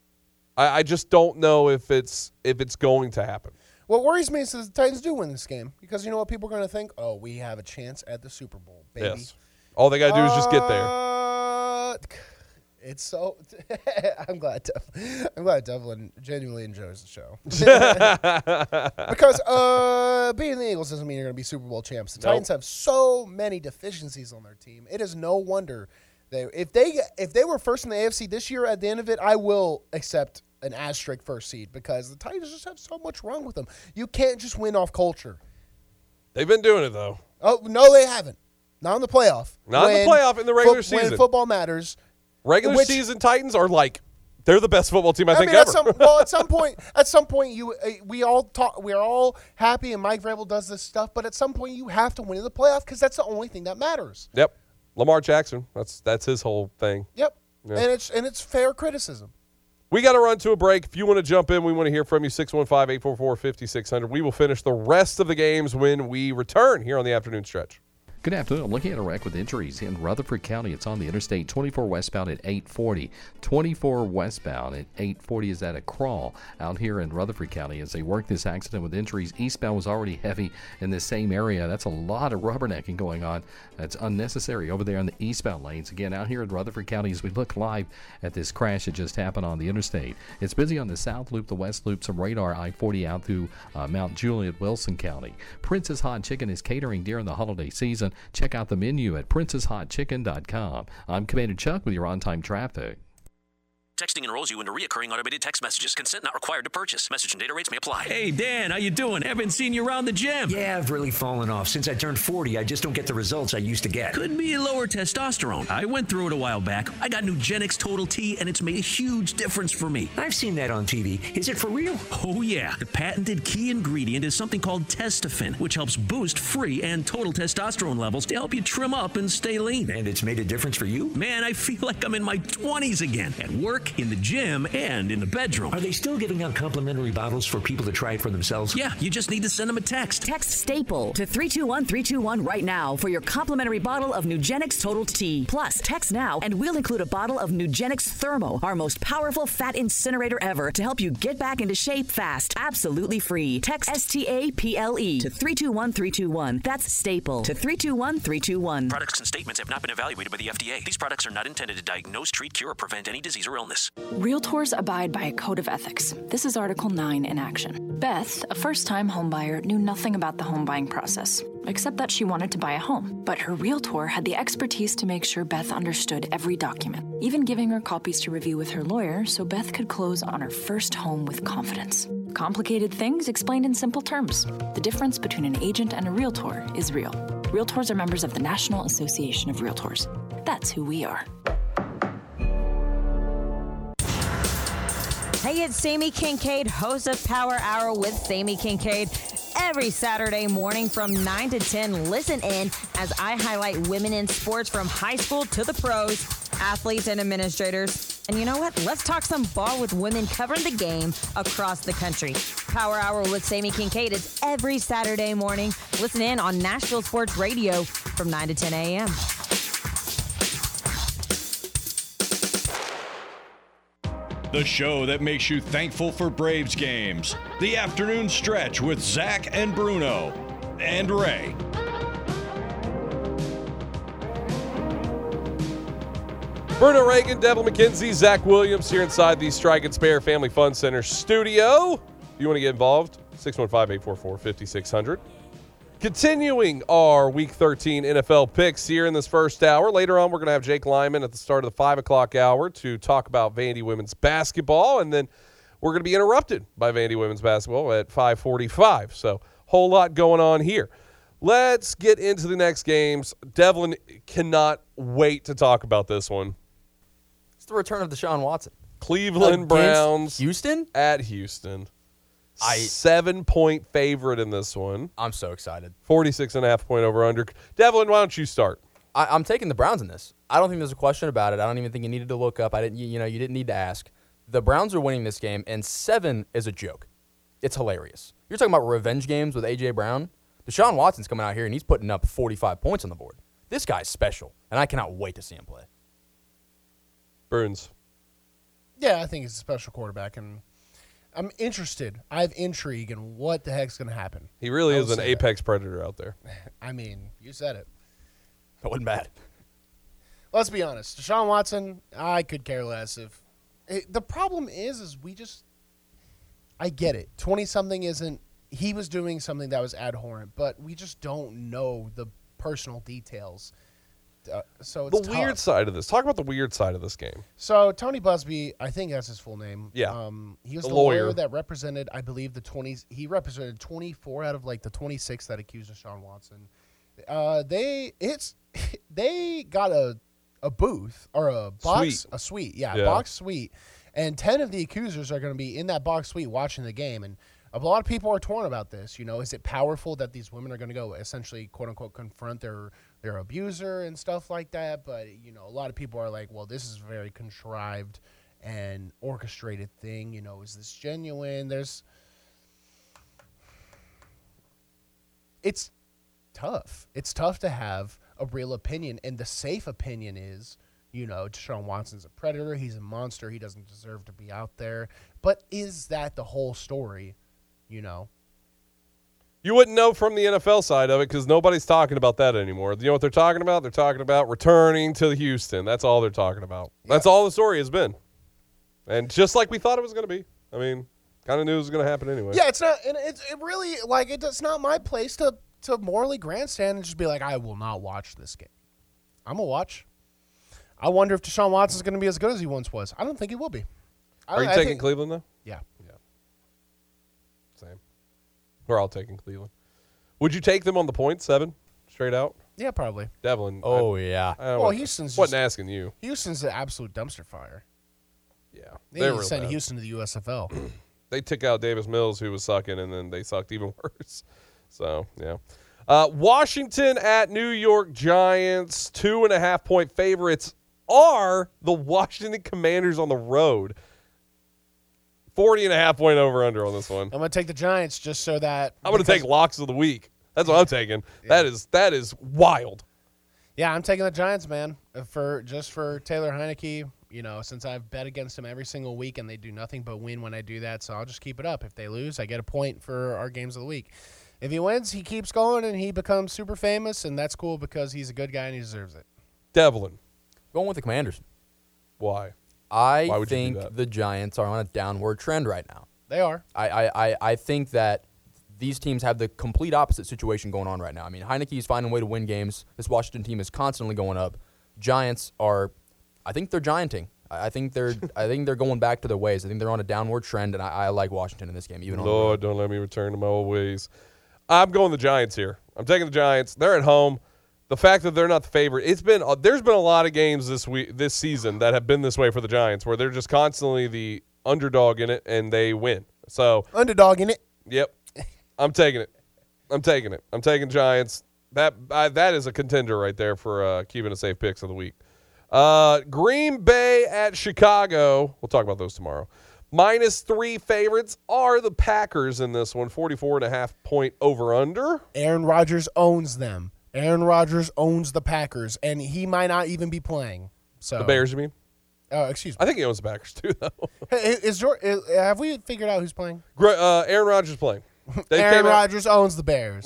I, I just don't know if it's if it's going to happen. What worries me is that the Titans do win this game, because you know what people are going to think? Oh, we have a chance at the Super Bowl, baby. Yes. All they got to do is just get there. Uh, it's so. I'm glad. Dev, I'm glad Devlin genuinely enjoys the show. Because uh, beating the Eagles doesn't mean you're going to be Super Bowl champs. The Nope. Titans have so many deficiencies on their team. It is no wonder they if they if they were first in the A F C this year, at the end of it, I will accept an asterisk first seed, because the Titans just have so much wrong with them. You can't just win off culture. They've been doing it though. Oh no, they haven't. Not in the playoff. Not in the playoff, in the regular fo- When season. football matters. Regular Which- season Titans are like they're the best football team I, I think mean, ever. at some, well, at some point, at some point, you uh, we all talk. We're all happy, and Mike Vrabel does this stuff. But at some point, you have to win in the playoff, because that's the only thing that matters. Yep, Lamar Jackson. That's that's his whole thing. Yep, Yeah. and it's and it's fair criticism. We got to run to a break. If you want to jump in, we want to hear from you. six one five, eight four four, five six zero zero. We will finish the rest of the games when we return here on the afternoon stretch. Good afternoon. Looking at a wreck with injuries in Rutherford County. It's on the Interstate twenty-four westbound at eight forty. twenty-four westbound at eight forty is at a crawl out here in Rutherford County as they work this accident with injuries. Eastbound was already heavy in this same area. That's a lot of rubbernecking going on. That's unnecessary over there on the eastbound lanes. Again, out here in Rutherford County as we look live at this crash that just happened on the interstate. It's busy on the south loop, the west loop, some radar I forty out through uh, Mount Juliet, Wilson County. Princess Hot Chicken is catering during the holiday season. Check out the menu at princess hot chicken dot com. I'm Commander Chuck with your on-time traffic. Texting enrolls you into reoccurring automated text messages. Consent not required to purchase. Message and data rates may apply. Hey, Dan, how you doing? Haven't seen you around the gym. Yeah, I've really fallen off. Since I turned forty, I just don't get the results I used to get. Could be lower testosterone. I went through it a while back. I got Nugenix Total T, and it's made a huge difference for me. I've seen that on T V. Is it for real? Oh, yeah. The patented key ingredient is something called Testofen, which helps boost free and total testosterone levels to help you trim up and stay lean. And it's made a difference for you? Man, I feel like I'm in my twenties again. At work, in the gym, and in the bedroom. Are they still giving out complimentary bottles for people to try it for themselves? Yeah, you just need to send them a text. Text STAPLE to three two one three two one right now for your complimentary bottle of Nugenix Total T. Plus, text now and we'll include a bottle of Nugenix Thermo, our most powerful fat incinerator ever, to help you get back into shape fast. Absolutely free. Text S T A P L E to three two one three two one. That's STAPLE to three two one three two one. Products and statements have not been evaluated by the F D A. These products are not intended to diagnose, treat, cure, or prevent any disease or illness. Realtors abide by a code of ethics. This is Article nine in action. Beth, a first-time homebuyer, knew nothing about the home buying process, except that she wanted to buy a home. But her realtor had the expertise to make sure Beth understood every document, even giving her copies to review with her lawyer so Beth could close on her first home with confidence. Complicated things explained in simple terms. The difference between an agent and a realtor is real. Realtors are members of the National Association of Realtors. That's who we are. Hey, it's Sammy Kincaid, host of Power Hour with Sammy Kincaid. Every Saturday morning from nine to ten, listen in as I highlight women in sports from high school to the pros, athletes and administrators. And you know what? Let's talk some ball with women covering the game across the country. Power Hour with Sammy Kincaid is every Saturday morning. Listen in on Nashville Sports Radio from nine to ten a.m. The show that makes you thankful for Braves games. The Afternoon Stretch with Zach and Bruno and Ray. Bruno Reagan, Devil McKenzie, Zach Williams here inside the Strike and Spare Family Fun Center studio. If you want to get involved, six one five, eight four four, five six zero zero. Continuing our Week thirteen N F L picks here in this first hour. Later on, we're going to have Jake Lyman at the start of the five o'clock hour to talk about Vandy women's basketball. And then we're going to be interrupted by Vandy women's basketball at five forty-five. So whole lot going on here. Let's get into the next games. Devlin cannot wait to talk about this one. It's the return of Deshaun Watson. Cleveland Against Browns. Houston? At Houston. I, Seven-point favorite in this one. I'm so excited. forty-six and a half point over-under. Devlin, why don't you start? I, I'm taking the Browns in this. I don't think there's a question about it. I don't even think you needed to look up. I didn't. You, you know, you didn't need to ask. The Browns are winning this game, and seven is a joke. It's hilarious. You're talking about revenge games with A J. Brown. Deshaun Watson's coming out here, and he's putting up forty-five points on the board. This guy's special, and I cannot wait to see him play. Burns. Yeah, I think he's a special quarterback, and I'm interested. I have intrigue in what the heck's going to happen. He really I is will an say apex predator out there. that. I mean, you said it. That wasn't bad. Let's be honest. Deshaun Watson, I could care less if it, the problem is, is we just, I get it. twenty-something isn't, he was doing something that was abhorrent, but we just don't know the personal details. Uh, so it's The weird tough. side of this. Talk about the weird side of this game. So Tony Busby, I think that's his full name. Yeah. Um, he was The the, lawyer. lawyer. that represented, I believe, the twenties. He represented twenty-four out of like the twenty-six that accused Deshaun Watson. Uh, they it's they got a a booth or a box, Suite. a suite, yeah, Yeah. a box suite, and ten of the accusers are going to be in that box suite watching the game. And a lot of people are torn about this. You know, is it powerful that these women are going to go essentially, quote unquote, confront their their abuser and stuff like that? But you know, a lot of people are like, well, this is a very contrived and orchestrated thing. You know, is this genuine? There's, it's tough. It's tough to have a real opinion, and the safe opinion is, you know, Deshaun Watson's a predator. He's a monster. He doesn't deserve to be out there. But is that the whole story, you know? You wouldn't know from the N F L side of it because nobody's talking about that anymore. You know what they're talking about? They're talking about returning to Houston. That's all they're talking about. Yeah. That's all the story has been. And just like we thought it was going to be. I mean, kind of knew it was going to happen anyway. Yeah, it's not, and it's it really, like, it, it's not my place to, to morally grandstand and just be like, I will not watch this game. I'm going to watch. I wonder if Deshaun Watson's going to be as good as he once was. I don't think he will be. I, Are you I taking think, Cleveland, though? Yeah. Yeah. Same. We're all taking Cleveland. Would you take them on the point, seven, straight out? Yeah, probably. Devlin. Oh, I, yeah. I well, wasn't, Houston's wasn't just, asking you. Houston's an absolute dumpster fire. Yeah. They They're need to real send bad. Houston to the U S F L. They took out Davis Mills, who was sucking, and then they sucked even worse. So, yeah. Uh, Washington at New York Giants, two and a half point favorites are the Washington Commanders on the road. forty and a half point over under on this one. I'm going to take the Giants just so that. I'm going to take locks of the week. That's what I'm taking. Yeah. That is that is wild. Yeah, I'm taking the Giants, man, for just for Taylor Heineke. You know, since I've bet against him every single week and they do nothing but win when I do that, so I'll just keep it up. If they lose, I get a point for our games of the week. If he wins, he keeps going and he becomes super famous, and that's cool because he's a good guy and he deserves it. Devlin. Going with the Commanders. Why? I Why would think you do that? the Giants are on a downward trend right now. They are. I, I, I, I think that these teams have the complete opposite situation going on right now. I mean, Heineke's finding a way to win games. This Washington team is constantly going up. Giants are, I think they're gianting. I think they're, I think they're going back to their ways. I think they're on a downward trend, and I, I like Washington in this game. Even Lord, don't let me return to my old ways. I'm going the Giants here. I'm taking the Giants. They're at home. The fact that they're not the favorite, it's been uh, there's been a lot of games this week, this season that have been this way for the Giants, where they're just constantly the underdog in it and they win. So underdog in it. Yep, I'm taking it. I'm taking it. I'm taking Giants. That I, that is a contender right there for uh, keeping a safe picks of the week. Uh, Green Bay at Chicago. We'll talk about those tomorrow. Minus three favorites are the Packers in this one. forty-four and a half point over under. Aaron Rodgers owns them. Aaron Rodgers owns the Packers, and he might not even be playing. So the Bears, you mean? Oh, uh, excuse me. I think he owns the Packers too, though. Hey, is, is have we figured out who's playing? Uh, Aaron Rodgers playing. They Aaron Rodgers owns the Bears.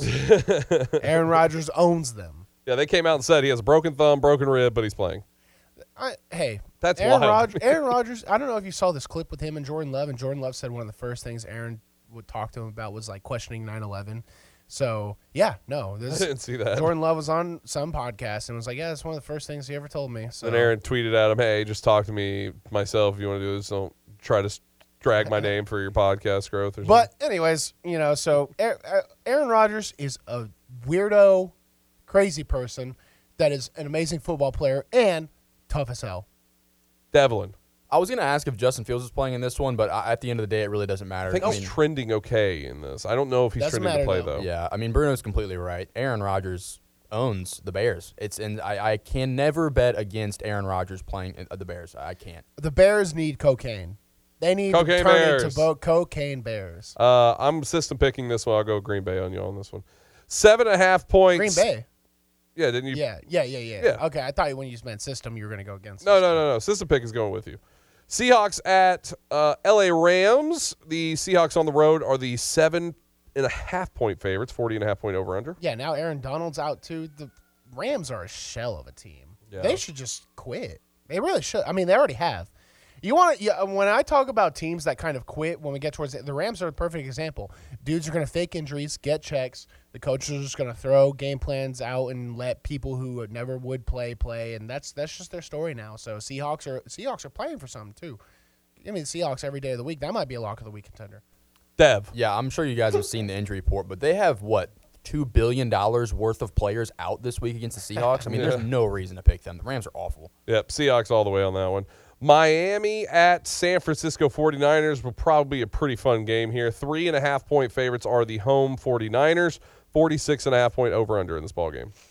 Aaron Rodgers owns them. Yeah, they came out and said he has a broken thumb, broken rib, but he's playing. I, hey, that's Aaron wild. Rodgers, Aaron Rodgers. I don't know if you saw this clip with him and Jordan Love, and Jordan Love said one of the first things Aaron would talk to him about was like questioning nine eleven. So yeah, no, this I didn't see that. Jordan Love was on some podcast and was like, "Yeah, that's one of the first things he ever told me." So and Aaron tweeted at him, "Hey, just talk to me myself if you want to do this. Don't try to drag my name for your podcast growth." Or something. But anyways, you know, so Aaron Rodgers is a weirdo, crazy person that is an amazing football player and tough as hell. Devlin. I was going to ask if Justin Fields was playing in this one, but at the end of the day, it really doesn't matter. I think I he's mean, trending okay in this. I don't know if he's Doesn't trending to play, matter, though. Yeah, I mean, Bruno's completely right. Aaron Rodgers owns the Bears. It's and I, I can never bet against Aaron Rodgers playing in, uh, the Bears. I can't. The Bears need cocaine. They need Cocaine to turn Bears. into bo- cocaine Bears. Uh, I'm system picking this one. I'll go Green Bay on you on this one. Seven and a half points. Green Bay. Yeah, didn't you? Yeah, yeah, yeah, yeah. Yeah. Okay, I thought when you meant system, you were going to go against. No, system. no, no, no. System pick is going with you. Seahawks at uh, L A Rams. The Seahawks on the road are the seven and a half point favorites, forty and a half point over under. Yeah, now Aaron Donald's out too. The Rams are a shell of a team. Yeah. They should just quit. They really should. I mean, they already have. You want to? Yeah, when I talk about teams that kind of quit when we get towards it, the Rams are a perfect example. Dudes are going to fake injuries, get checks. The coaches are just going to throw game plans out and let people who never would play play, and that's that's just their story now. So Seahawks are Seahawks are playing for something too. I mean, Seahawks every day of the week. That might be a lock of the week contender. Dev. Yeah, I'm sure you guys have seen the injury report, but they have what two billion dollars worth of players out this week against the Seahawks. I mean, Yeah. there's no reason to pick them. The Rams are awful. Yep, Seahawks all the way on that one. Miami at San Francisco forty-niners will probably be a pretty fun game here. Three and a half point favorites are the home forty-niners. forty-six and a half point over under in this ball game.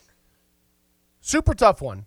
Super tough one.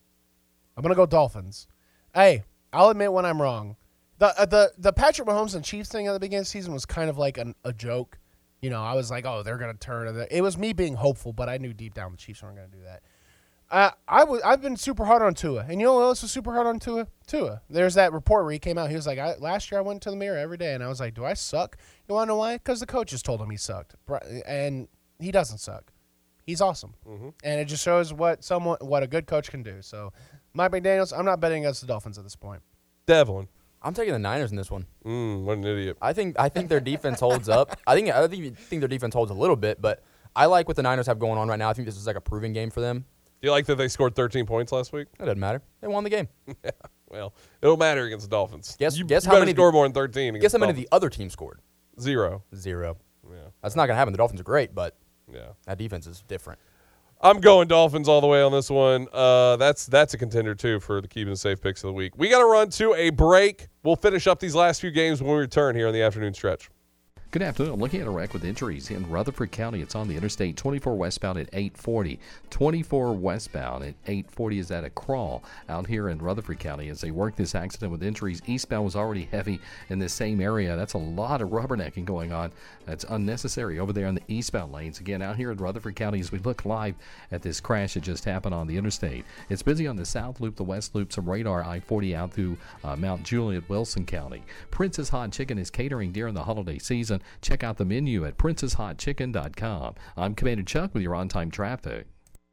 I'm gonna go Dolphins. Hey, I'll admit when I'm wrong. The uh, the the Patrick Mahomes and Chiefs thing at the beginning of the season was kind of like an, a joke. You know, I was like, oh, they're going to turn. It was me being hopeful, but I knew deep down the Chiefs weren't going to do that. Uh, I w- I've been super hard on Tua. And you know what else was super hard on Tua? Tua. There's that report where he came out. He was like, I, last year I went to the mirror every day, and I was like, do I suck? You want to know why? Because the coaches told him he sucked. And he doesn't suck. He's awesome. Mm-hmm. And it just shows what someone, what a good coach can do. So, Mike McDaniels, I'm not betting against the Dolphins at this point. Devlin. I'm taking the Niners in this one. Mm, what an idiot. I think I think their defense holds up. I think I think, think their defense holds a little bit, but I like what the Niners have going on right now. I think this is like a proving game for them. Do you like that they scored thirteen points last week? It doesn't matter. They won the game. Yeah, well, it'll matter against the Dolphins. Guess, you, guess you how better many score the, more than thirteen. Guess how many Dolphins. the other team scored? Zero. Zero. Yeah. That's not going to happen. The Dolphins are great, but yeah, that defense is different. I'm going Dolphins all the way on this one. Uh, that's that's a contender, too, for the Keeping It Safe picks of the week. We got to run to a break. We'll finish up these last few games when we return here on the afternoon stretch. Good afternoon. I'm looking at a wreck with injuries in Rutherford County. It's on the Interstate twenty-four westbound at eight forty. twenty-four westbound at eight forty is at a crawl out here in Rutherford County as they work this accident with injuries. Eastbound was already heavy in this same area. That's a lot of rubbernecking going on. That's unnecessary over there on the eastbound lanes. Again, out here in Rutherford County as we look live at this crash that just happened on the interstate. It's busy on the south loop, the west loop, some radar I forty out through uh, Mount Juliet, Wilson County. Princess Hot Chicken is catering during the holiday season. Check out the menu at princess hot chicken dot com. I'm Commander Chuck with your on-time traffic.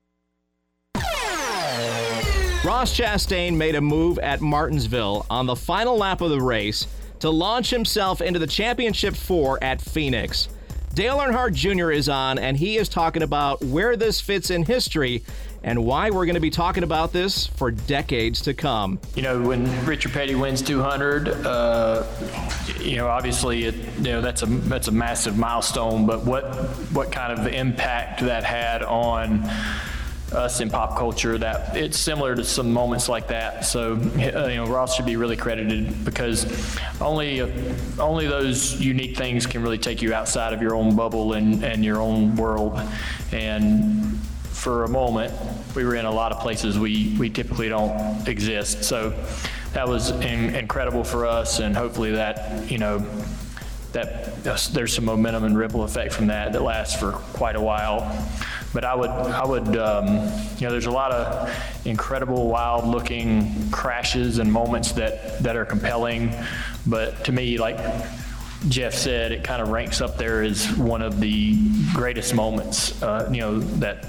Ross Chastain made a move at Martinsville on the final lap of the race to launch himself into the championship four at Phoenix. Dale Earnhardt Junior is on, and he is talking about where this fits in history and why we're going to be talking about this for decades to come. You know, when Richard Petty wins two hundred, uh, you know, obviously, it, you know, that's a that's a massive milestone. But what what kind of impact that had on us in pop culture, that it's similar to some moments like that. So, uh, you know, Ross should be really credited because only uh, only those unique things can really take you outside of your own bubble and, and your own world. And for a moment, we were in a lot of places we, we typically don't exist. So that was in, incredible for us, and hopefully that, you know, that there's some momentum and ripple effect from that that lasts for quite a while. But I would, I would, um, you know, there's a lot of incredible, wild-looking crashes and moments that, that are compelling. But to me, like Jeff said, it kind of ranks up there as one of the greatest moments, uh, you know, that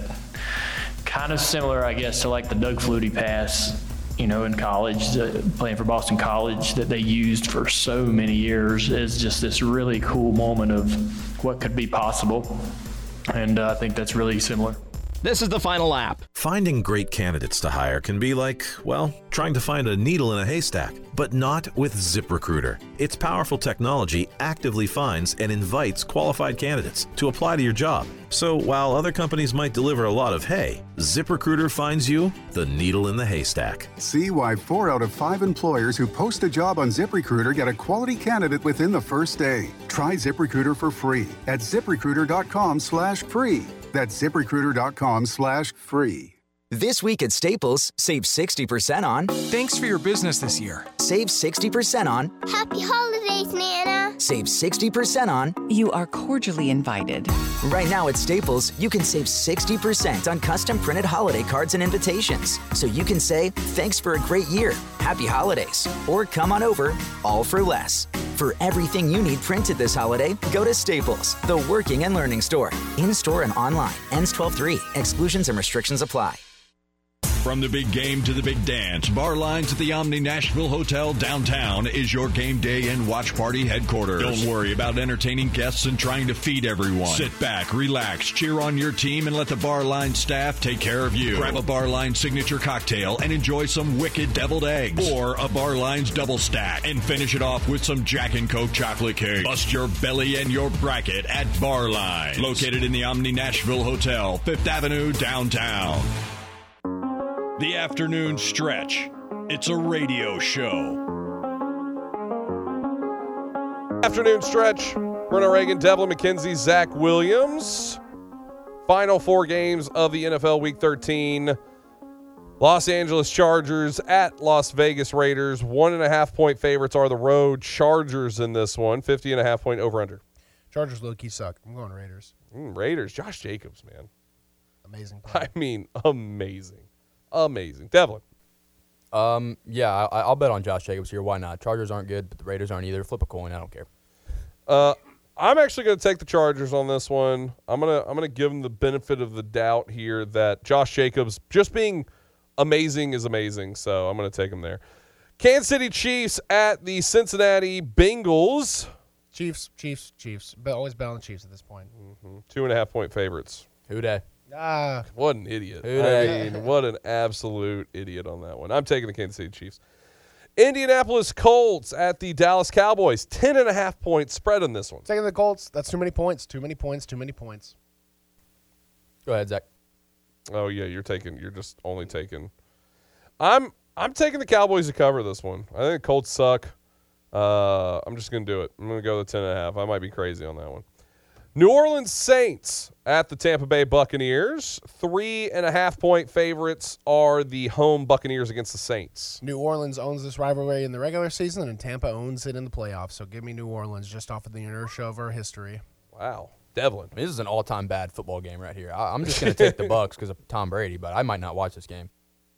kind of similar, I guess, to like the Doug Flutie pass, you know, in college, uh, playing for Boston College, that they used for so many years as just this really cool moment of what could be possible. And uh, I think that's really similar. This is the final lap. Finding great candidates to hire can be like, well, trying to find a needle in a haystack, but not with ZipRecruiter. Its powerful technology actively finds and invites qualified candidates to apply to your job. So while other companies might deliver a lot of hay, ZipRecruiter finds you the needle in the haystack. See why four out of five employers who post a job on ZipRecruiter get a quality candidate within the first day. Try ZipRecruiter for free at ZipRecruiter.com slash free. That's ZipRecruiter.com slash free. This week at Staples, save sixty percent on... Thanks for your business this year. Save sixty percent on... Happy holidays, Nana. Save sixty percent on... You are cordially invited. Right now at Staples, you can save sixty percent on custom printed holiday cards and invitations. So you can say, thanks for a great year, happy holidays, or come on over, all for less. For everything you need printed this holiday, go to Staples, the working and learning store. In-store and online. Ends twelve three. Exclusions and restrictions apply. From the big game to the big dance, Bar Lines at the Omni Nashville Hotel downtown is your game day and watch party headquarters. Don't worry about entertaining guests and trying to feed everyone. Sit back, relax, cheer on your team, and let the Bar Line staff take care of you. Grab a Bar Line signature cocktail and enjoy some wicked deviled eggs, or a Bar Line's double stack, and finish it off with some Jack and Coke chocolate cake. Bust your belly and your bracket at Bar Lines, located in the Omni Nashville Hotel, Fifth Avenue, downtown. The Afternoon Stretch. It's a radio show. Afternoon Stretch. Bruno Reagan, Devlin McKenzie, Zach Williams. Final four games of the N F L Week thirteen. Los Angeles Chargers at Las Vegas Raiders. One and a half point favorites are the road Chargers in this one. fifty and a half point over-under. Chargers low-key suck. I'm going Raiders. Mm, Raiders. Josh Jacobs, man. Amazing player. I mean, amazing. Amazing. Devlin. Um, yeah, I, I'll bet on Josh Jacobs here. Why not? Chargers aren't good, but the Raiders aren't either. Flip a coin. I don't care. Uh, I'm actually going to take the Chargers on this one. I'm gonna I'm gonna give them the benefit of the doubt here that Josh Jacobs just being amazing is amazing. So I'm going to take him there. Kansas City Chiefs at the Cincinnati Bengals. Chiefs, Chiefs, Chiefs. But always bet on the Chiefs at this point. Mm-hmm. Two and a half point favorites. Who dey? Ah, what an idiot! Who I dey? mean, what an absolute idiot on that one. I'm taking the Kansas City Chiefs. Indianapolis Colts at the Dallas Cowboys. Ten and a half point spread on this one. Taking the Colts. That's too many points. Too many points. Too many points. Go ahead, Zach. Oh yeah, you're taking. You're just only taking. I'm I'm taking the Cowboys to cover this one. I think the Colts suck. Uh, I'm just gonna do it. I'm gonna go the ten and a half. I might be crazy on that one. New Orleans Saints at the Tampa Bay Buccaneers. Three and a half point favorites are the home Buccaneers against the Saints. New Orleans owns this rivalry in the regular season, and Tampa owns it in the playoffs. So give me New Orleans just off of the inertia of our history. Wow. Devlin. I mean, this is an all-time bad football game right here. I, I'm just going to take the Bucs because of Tom Brady, but I might not watch this game.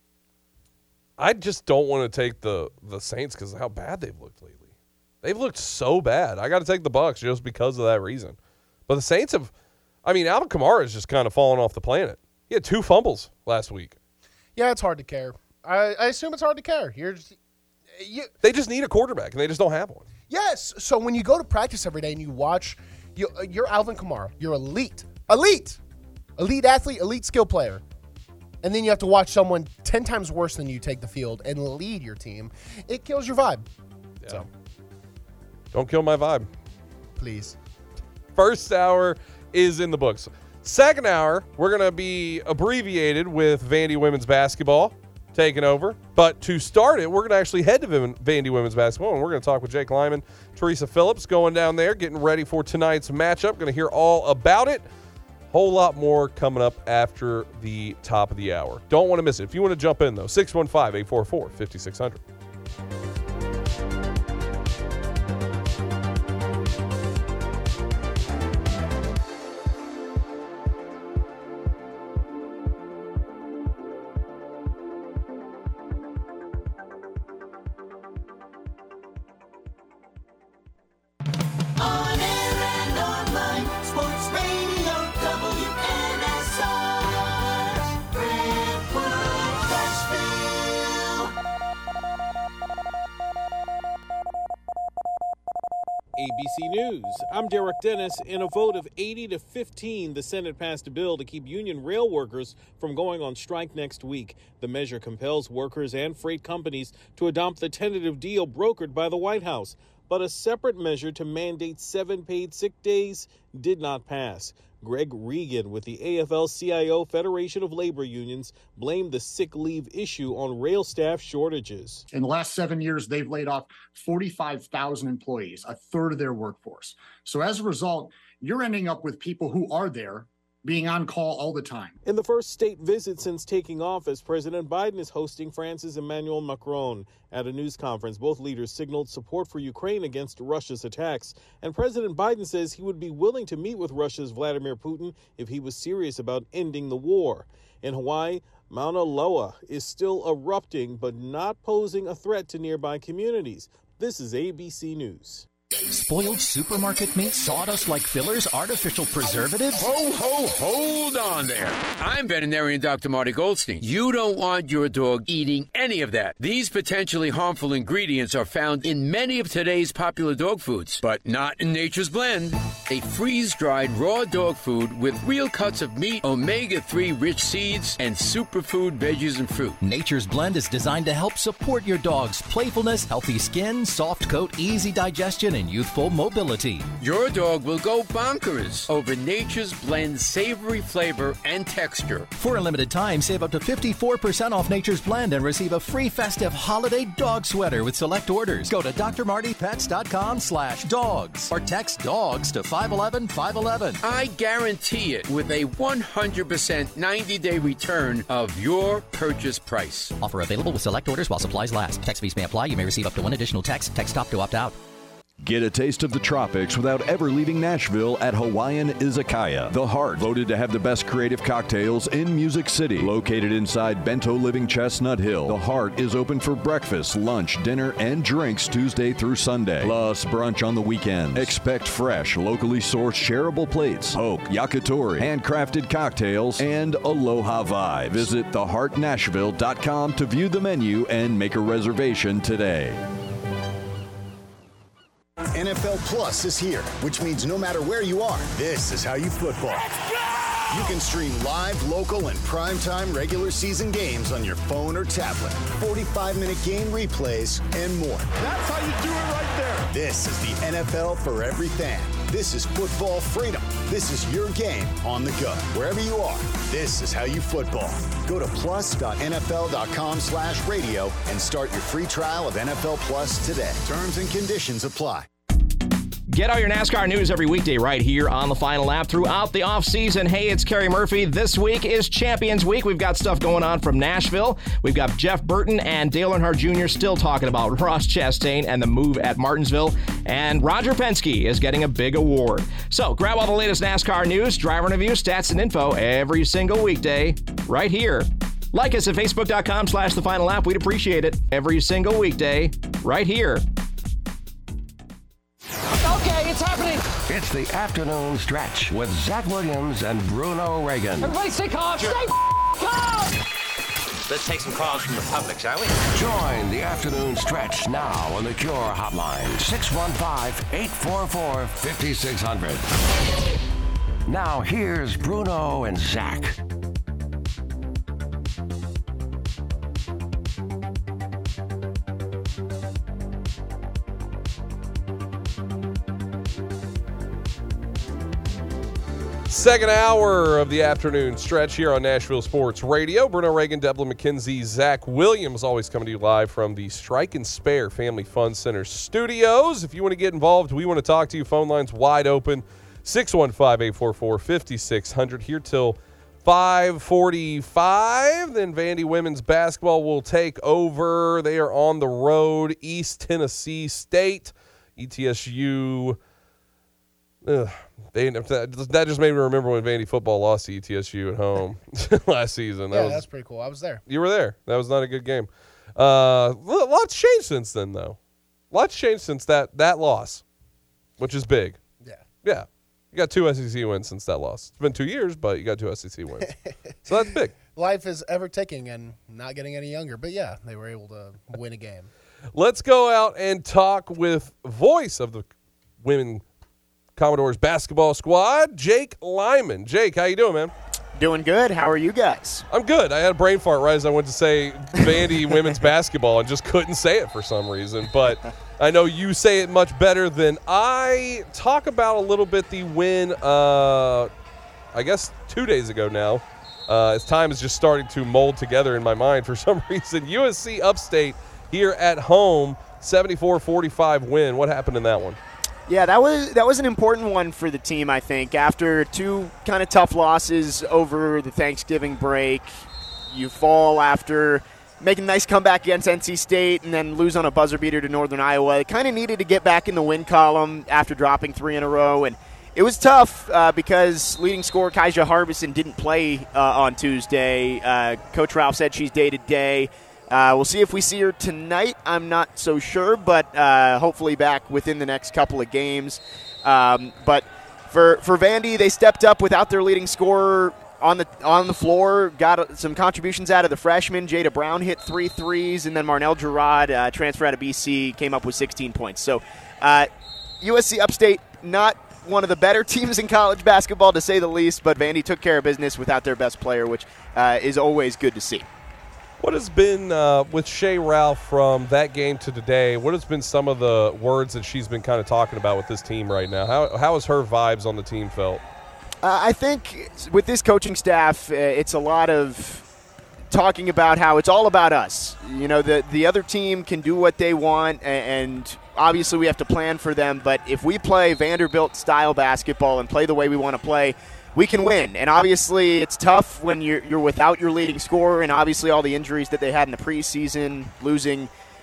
I just don't want to take the, the Saints because of how bad they've looked lately. They've looked so bad. I got to take the Bucs just because of that reason. But the Saints have, I mean, Alvin Kamara has just kind of fallen off the planet. He had two fumbles last week. Yeah, it's hard to care. I, I assume it's hard to care. You're just, you, they just need a quarterback, and they just don't have one. Yes. So when you go to practice every day and you watch, you, you're Alvin Kamara. You're elite. Elite. Elite athlete, elite skill player. And then you have to watch someone ten times worse than you take the field and lead your team. It kills your vibe. Yeah. So. Don't kill my vibe. Please. First hour is in the books. Second hour, we're going to be abbreviated with Vandy women's basketball taking over. But to start it, we're going to actually head to Vandy women's basketball, and we're going to talk with Jake Lyman, Teresa Phillips, going down there, getting ready for tonight's matchup. Going to hear all about it. Whole lot more coming up after the top of the hour. Don't want to miss it. If you want to jump in, though, six one five, eight four four, five six zero zero. A B C News. I'm Derek Dennis. In a vote of eighty to fifteen, the Senate passed a bill to keep union rail workers from going on strike next week. The measure compels workers and freight companies to adopt the tentative deal brokered by the White House. But a separate measure to mandate seven paid sick days did not pass. Greg Regan with the A F L C I O Federation of Labor Unions blamed the sick leave issue on rail staff shortages. In the last seven years, they've laid off forty-five thousand employees, a third of their workforce. So as a result, you're ending up with people who are there being on call all the time. In the first state visit since taking office, President Biden is hosting France's Emmanuel Macron. At a news conference, both leaders signaled support for Ukraine against Russia's attacks. And President Biden says he would be willing to meet with Russia's Vladimir Putin if he was serious about ending the war. In Hawaii, Mauna Loa is still erupting, but not posing a threat to nearby communities. This is A B C News. Spoiled supermarket meat, sawdust like fillers, artificial preservatives? Ho, ho, hold on there. I'm veterinarian Doctor Marty Goldstein. You don't want your dog eating any of that. These potentially harmful ingredients are found in many of today's popular dog foods, but not in Nature's Blend. A freeze-dried raw dog food with real cuts of meat, omega three rich seeds, and superfood veggies and fruit. Nature's Blend is designed to help support your dog's playfulness, healthy skin, soft coat, easy digestion, and youthful mobility. Your dog will go bonkers over Nature's Blend savory flavor and texture. For a limited time, save up to fifty-four percent off Nature's Blend and receive a free festive holiday dog sweater with select orders. Go to drmartypets.com slash dogs or text dogs to five one one, five one one. I guarantee it with a one hundred percent ninety-day return of your purchase price. Offer available with select orders while supplies last. Text fees may apply. You may receive up to one additional text. Text stop to opt out. Get a taste of the tropics without ever leaving Nashville at Hawaiian Izakaya. The Heart, voted to have the best creative cocktails in Music City. Located inside Bento Living Chestnut Hill, The Heart is open for breakfast, lunch, dinner, and drinks Tuesday through Sunday. Plus brunch on the weekends. Expect fresh, locally sourced shareable plates, poke, yakitori, handcrafted cocktails, and aloha vibe. Visit the heart nashville dot com to view the menu and make a reservation today. N F L Plus is here, which means no matter where you are, this is how you football. You can stream live, local, and primetime regular season games on your phone or tablet, forty-five minute game replays, and more. That's how you do it right there. This is the N F L for every fan. This is football freedom. This is your game on the go. Wherever you are, this is how you football. Go to plus dot N F L dot com slash radio and start your free trial of N F L Plus today. Terms and conditions apply. Get all your NASCAR news every weekday right here on the Final Lap throughout the offseason. Hey, it's Kerry Murphy. This week is Champions Week. We've got stuff going on from Nashville. We've got Jeff Burton and Dale Earnhardt Junior still talking about Ross Chastain and the move at Martinsville. And Roger Penske is getting a big award. So grab all the latest NASCAR news, driver interviews, stats, and info every single weekday right here. Like us at facebook dot com slash the Final Lap. We'd appreciate it every single weekday right here. Okay, it's happening. It's the afternoon stretch with Zach Williams and Bruno Reagan. Everybody stay calm. Stay calm. Let's take some calls from the public, shall we? Join the afternoon stretch now on the Cure hotline, six one five, eight four four, five six zero zero. Now here's Bruno and Zach. Second hour of the afternoon stretch here on Nashville Sports Radio. Bruno Reagan, Devlin McKenzie, Zach Williams, always coming to you live from the Strike and Spare Family Fun Center studios. If you want to get involved, we want to talk to you. Phone lines wide open, six one five, eight four four, five six zero zero, here till five forty-five. Then Vandy women's basketball will take over. They are on the road, East Tennessee State. E T S U... Ugh. They, that just made me remember when Vandy football lost to E T S U at home last season. That yeah, was, that's pretty cool. I was there. You were there. That was not a good game. Uh, lots changed since then, though. Lots changed since that, that loss, which is big. Yeah. Yeah. You got two S E C wins since that loss. It's been two years, but you got two S E C wins. So that's big. Life is ever ticking and not getting any younger. But, yeah, they were able to win a game. Let's go out and talk with voice of the women Commodores basketball squad, Jake Lyman. Jake, how you doing, man? Doing good. How are you guys? I'm good. I had a brain fart right as I went to say Vandy women's basketball and just couldn't say it for some reason. But I know you say it much better than I. Talk about a little bit the win, uh, I guess, two days ago now. Uh, as time is just starting to mold together in my mind for some reason. U S C Upstate here at home, seventy-four forty-five win. What happened in that one? Yeah, that was that was an important one for the team, I think. After two kind of tough losses over the Thanksgiving break, you fall after making a nice comeback against N C State and then lose on a buzzer beater to Northern Iowa. They kind of needed to get back in the win column after dropping three in a row, and it was tough uh, because leading scorer Kaija Harbison didn't play uh, on Tuesday. Uh, Coach Ralph said she's day-to-day. Uh, we'll see if we see her tonight. I'm not so sure, but uh, hopefully back within the next couple of games. Um, but for for Vandy, they stepped up without their leading scorer on the on the floor. Got some contributions out of the freshman. Jada Brown hit three threes, and then Marnell Gerard, uh, transfer out of B C, came up with sixteen points. So uh, U S C Upstate, not one of the better teams in college basketball, to say the least, but Vandy took care of business without their best player, which uh, is always good to see. What has been, uh, with Shea Ralph from that game to today, what has been some of the words that she's been kind of talking about with this team right now? How How has her vibes on the team felt? Uh, I think with this coaching staff, uh, it's a lot of talking about how it's all about us. You know, the, the other team can do what they want, and, and obviously we have to plan for them, but if we play Vanderbilt-style basketball and play the way we want to play, we can win. And obviously it's tough when you're, you're without your leading scorer, and obviously all the injuries that they had in the preseason, losing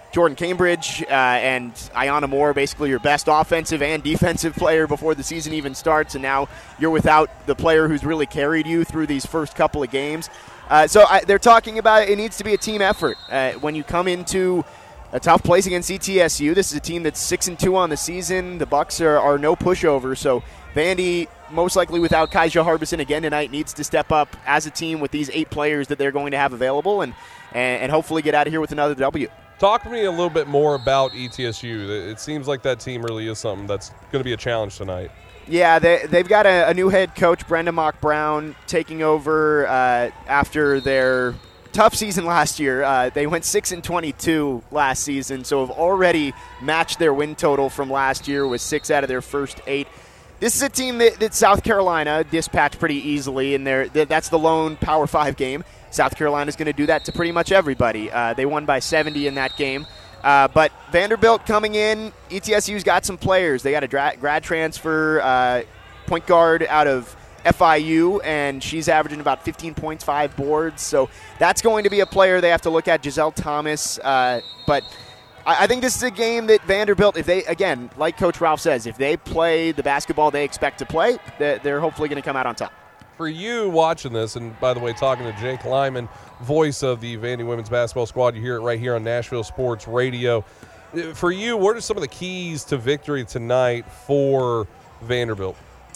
Jordan Cambridge uh, and Ayanna Moore, basically your best offensive and defensive player before the season even starts, and now you're without the player who's really carried you through these first couple of games. Uh, so I, they're talking about it needs to be a team effort. Uh, when you come into a tough place against E T S U, this is a team that's six and two on the season. The Bucks are, are no pushover, so Vandy, most likely without Kaija Harbison again tonight, needs to step up as a team with these eight players that they're going to have available and, and, and hopefully get out of here with another W. Talk to me a little bit more about E T S U. It seems like that team really is something that's going to be a challenge tonight. Yeah, they, they've got a, a new head coach, Brenda Mock Brown, taking over uh, after their tough season last year. Uh, they went six and twenty-two last season, so have already matched their win total from last year with six out of their first eight. This is a team that, that South Carolina dispatched pretty easily, and they're, that's the lone Power Five game. South Carolina's going to do that to pretty much everybody. Uh, they won by seventy in that game. Uh, but Vanderbilt coming in, E T S U's got some players. They got a dra- grad transfer uh, point guard out of F I U, and she's averaging about fifteen points, five boards. So that's going to be a player they have to look at, Giselle Thomas. Uh, but I, I think this is a game that Vanderbilt, if they, again, like Coach Ralph says, if they play the basketball they expect to play, they're, they're hopefully going to come out on top. For you watching this, and by the way, talking to Jake Lyman, voice of the Vandy women's basketball squad, you hear it right here on Nashville Sports Radio. For you, what are some of the keys to victory tonight for Vanderbilt?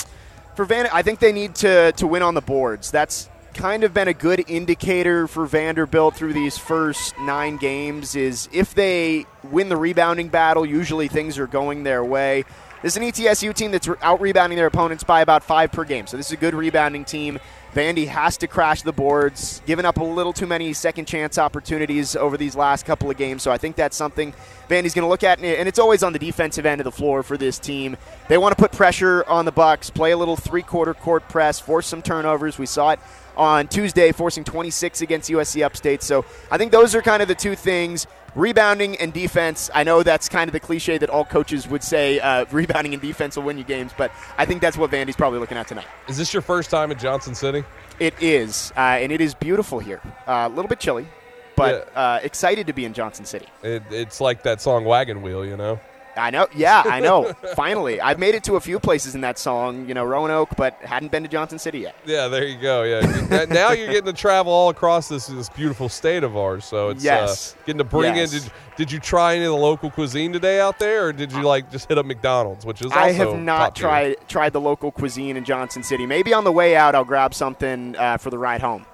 For Van, I think they need to to win on the boards. That's kind of been a good indicator for Vanderbilt through these first nine games is if they win the rebounding battle, usually things are going their way. This is an E T S U team that's out-rebounding their opponents by about five per game, so this is a good rebounding team. Vandy has to crash the boards, giving up a little too many second-chance opportunities over these last couple of games, so I think that's something Vandy's going to look at, and it's always on the defensive end of the floor for this team. They want to put pressure on the Bucks, play a little three-quarter court press, force some turnovers. We saw it on Tuesday, forcing twenty-six against U S C Upstate, so I think those are kind of the two things. Rebounding and defense, I know that's kind of the cliche that all coaches would say, uh, rebounding and defense will win you games, but I think that's what Vandy's probably looking at tonight. Is this your first time in Johnson City? It is, uh, and it is beautiful here. Uh, a little bit chilly, but yeah. uh, excited to be in Johnson City. It, it's like that song Wagon Wheel, you know? I know. Yeah, I know. Finally. I've made it to a few places in that song, you know, Roanoke, but hadn't been to Johnson City yet. Yeah, there you go. Yeah. Now you're getting to travel all across this this beautiful state of ours. So it's yes. uh, getting to bring yes. in. Did, did you try any of the local cuisine today out there, or did you, like, just hit up McDonald's, which is also I have not tried tried the local cuisine in Johnson City. Maybe on the way out I'll grab something uh, for the ride home.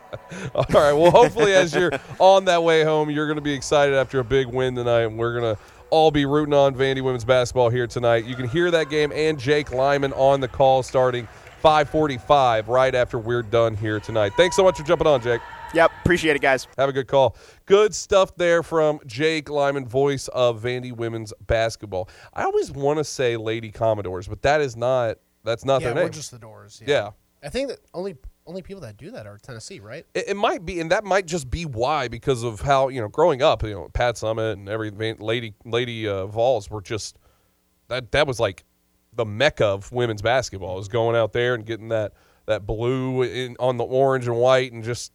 All right. Well, hopefully as you're on that way home, you're going to be excited after a big win tonight, and we're going to all be rooting on Vandy women's basketball here tonight. You can hear that game and Jake Lyman on the call starting five forty-five right after we're done here tonight. Thanks so much for jumping on, Jake. Yep, appreciate it, guys. Have a good call. Good stuff there from Jake Lyman, voice of Vandy women's basketball. I always want to say Lady Commodores, but that is not that's not yeah, their name. we're just the Doors. Yeah. yeah. I think that only only people that do that are Tennessee, right? It, it might be, and that might just be why, because of how, you know, growing up, you know, Pat Summitt and every Lady Lady uh, Vols were just that that was like the mecca of women's basketball. Was going out there and getting that that blue in, on the orange and white, and just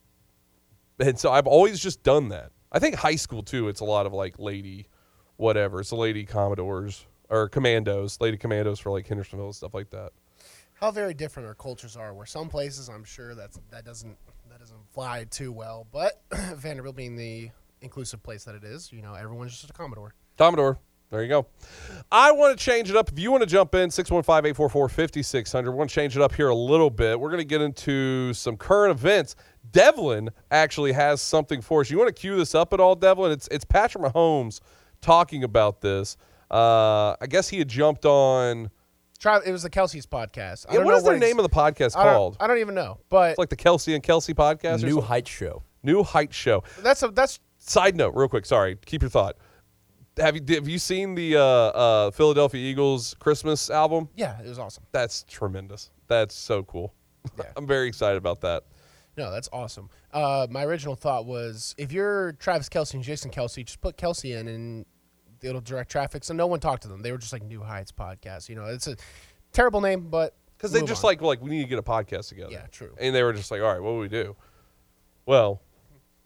and so I've always just done that. I think high school too. It's a lot of like Lady, whatever. It's the Lady Commodores or Commandos, Lady Commandos for like Hendersonville and stuff like that. How very different our cultures are. Where some places, I'm sure that's that doesn't that doesn't fly too well. But Vanderbilt being the inclusive place that it is, you know, everyone's just a Commodore. Commodore. There you go. I want to change it up. If you want to jump in, six one five, eight four four, five six zero zero. We want to change it up here a little bit. We're going to get into some current events. Devlin actually has something for us. You want to cue this up at all, Devlin? It's it's Patrick Mahomes talking about this. Uh, I guess he had jumped on. It was the Kelsey's podcast. I yeah, don't what know is the what name of the podcast I called? I don't even know. But it's like the Kelsey and Kelsey podcast. New Heights Show. New Heights Show. That's a that's. Side note, real quick. Sorry, keep your thought. Have you have you seen the uh, uh, Philadelphia Eagles Christmas album? Yeah, it was awesome. That's tremendous. That's so cool. Yeah. I'm very excited about that. No, that's awesome. Uh, my original thought was if you're Travis Kelsey and Jason Kelsey, just put Kelsey in and it'll direct traffic. So no one talked to them. They were just like New Heights Podcast. You know, it's a terrible name, but because they just on. like like we need to get a podcast together. Yeah, true. And they were just like, all right, what do we do? Well,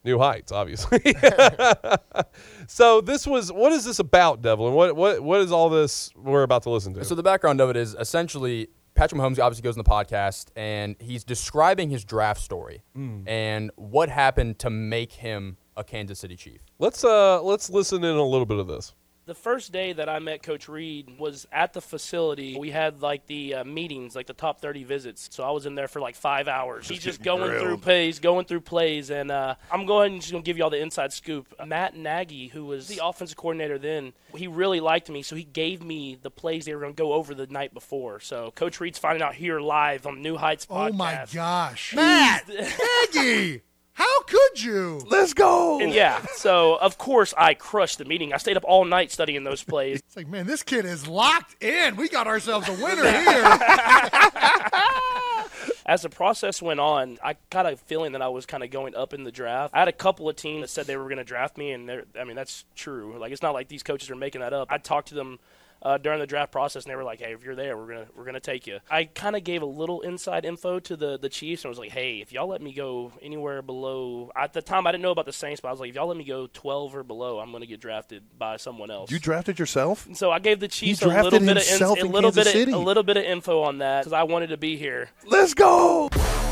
New heights, obviously. So this was, what is this about, Devlin? What what what is all this we're about to listen to? So the background of it is essentially Patrick Mahomes obviously goes on the podcast, and he's describing his draft story Mm. and what happened to make him a Kansas City Chief. Let's uh let's listen in a little bit of this. The first day that I met Coach Reed was at the facility. We had like the uh, meetings, like the top thirty visits. So I was in there for like five hours. He's just going grilled. through plays, going through plays, and uh, I'm going and just gonna give you all the inside scoop. Matt Nagy, who was the offensive coordinator then, he really liked me, so he gave me the plays they were gonna go over the night before. So Coach Reed's finding out here live on New Heights podcast. Oh my gosh, Matt Nagy! How could you? Let's go. And yeah, so of course I crushed the meeting. I stayed up all night studying those plays. It's like, man, this kid is locked in. We got ourselves a winner here. As the process went on, I got a feeling that I was kind of going up in the draft. I had a couple of teams that said they were going to draft me, and they're- I mean, that's true. Like, it's not like these coaches are making that up. I talked to them uh, during the draft process, and they were like, hey, if you're there, we're going to we're gonna take you. I kind of gave a little inside info to the, the Chiefs, and I was like, hey, if y'all let me go anywhere below – at the time, I didn't know about the Saints, but I was like, if y'all let me go twelve or below, I'm going to get drafted by someone else. You drafted yourself? And so I gave the Chiefs He a little drafted bit of himself in, a in little Kansas bit City. of, a little bit of info on that because I wanted to be here. Let's go.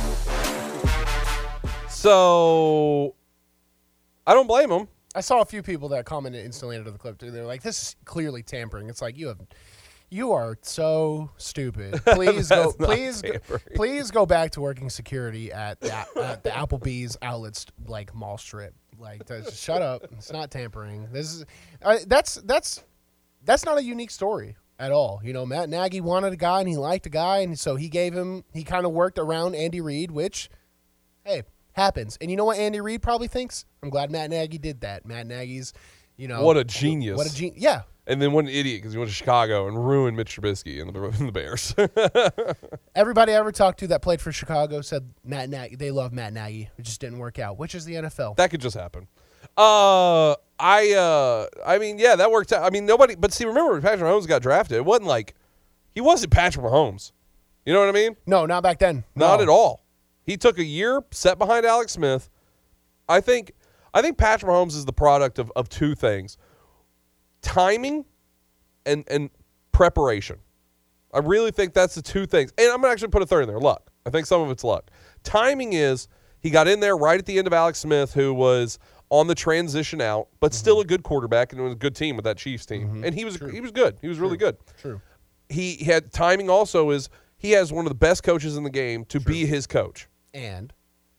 So I don't blame him. I saw a few people that commented instantly under the clip too. They're like, "This is clearly tampering." It's like you have, you are so stupid. Please go, That's not please, go, tampering. please go back to working security at the, at the Applebee's outlets like mall strip. Like, just shut up. It's not tampering. This is uh, that's that's that's not a unique story at all. You know, Matt Nagy wanted a guy and he liked a guy, and so he gave him. He kind of worked around Andy Reid, which, hey, happens. And you know what Andy Reid probably thinks? I'm glad Matt Nagy did that. Matt Nagy's, you know, What a genius. What a genius. Yeah. And then what an idiot because he went to Chicago and ruined Mitch Trubisky and the, and the Bears. Everybody I ever talked to that played for Chicago said Matt Nagy, they love Matt Nagy. It just didn't work out, which is the N F L. That could just happen. Uh, I uh, I mean, yeah, that worked out. I mean, nobody. But see, remember when Patrick Mahomes got drafted? It wasn't like he wasn't Patrick Mahomes. You know what I mean? No, not back then. Not No. at all. He took a year, set behind Alex Smith. I think I think Patrick Mahomes is the product of, of two things: timing and and preparation. I really think that's the two things. And I'm gonna actually put a third in there: luck. I think some of it's luck. Timing is he got in there right at the end of Alex Smith, who was on the transition out, but still a good quarterback and it was a good team with that Chiefs team. And he was he was good. He was really good. True. He had timing also is he has one of the best coaches in the game to be his coach. And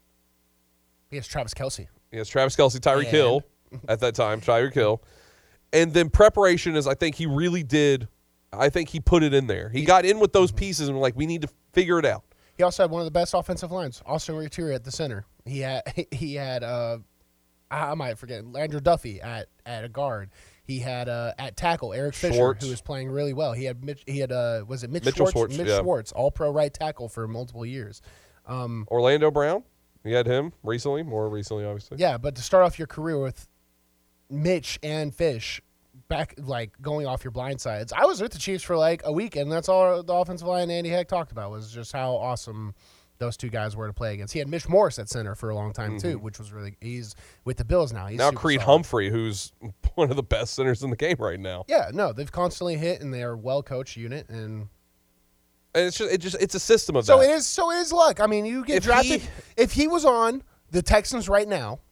he has Travis Kelce. He has Travis Kelce, Tyreek And- Hill at that time, Tyreek Hill. And then preparation is I think he really did I think he put it in there. He got in with those pieces and was like, we need to figure it out. He also had one of the best offensive lines, Austin Ritter at the center. He had he had uh, I might forget Andrew Duffy at, at a guard. He had uh, at tackle Eric Fisher, Schwartz. who was playing really well. He had Mitch, he had uh, was it Mitch Mitchell Schwartz? Schwartz, Mitch yeah. Schwartz, all pro right tackle for multiple years. Um, Orlando Brown, he had him recently, more recently, obviously. yeah, but to start off your career with Mitch and Fish back, like going off your blind sides. I was with the Chiefs for like a week, and that's all the offensive line Andy Heck talked about was just how awesome those two guys were to play against. He had Mitch Morris at center for a long time too, Mhm. which was really. He's with the Bills now. He's now super Creed solid. Humphrey, who's one of the best centers in the game right now. Yeah, no, they've constantly hit, and they are a well coached unit, and And it's just it just it's a system of so that. it is. So it is luck. I mean, you get If drafted. he- if he was on the Texans right now,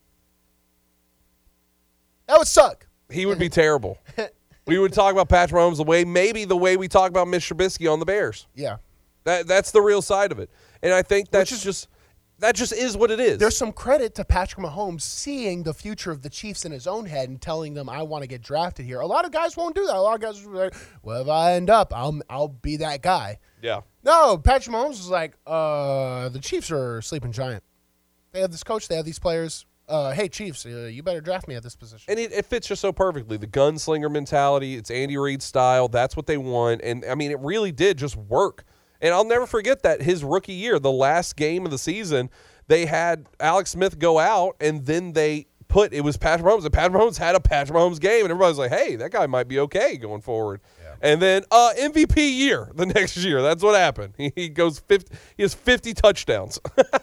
that would suck. He would be terrible. We would talk about Patrick Mahomes the way maybe the way we talk about Mitch Trubisky on the Bears. Yeah. That that's the real side of it. And I think that's just that just is what it is. There's some credit to Patrick Mahomes seeing the future of the Chiefs in his own head and telling them, "I want to get drafted here." A lot of guys won't do that. A lot of guys will be like, "Well, if I end up, I'll I'll be that guy." Yeah. No, Patrick Mahomes was like, "Uh, the Chiefs are a sleeping giant. They have this coach. They have these players. Uh, hey, Chiefs, uh, you better draft me at this position." And it, it fits just so perfectly. The gunslinger mentality, it's Andy Reid style. That's what they want. And, I mean, it really did just work. And I'll never forget that his rookie year, the last game of the season, they had Alex Smith go out, and then they put – it was Patrick Mahomes. And Patrick Mahomes had a Patrick Mahomes game, and everybody's like, hey, that guy might be okay going forward. Yeah. And then uh, M V P year the next year. That's what happened. He, he goes fifty – he has fifty touchdowns.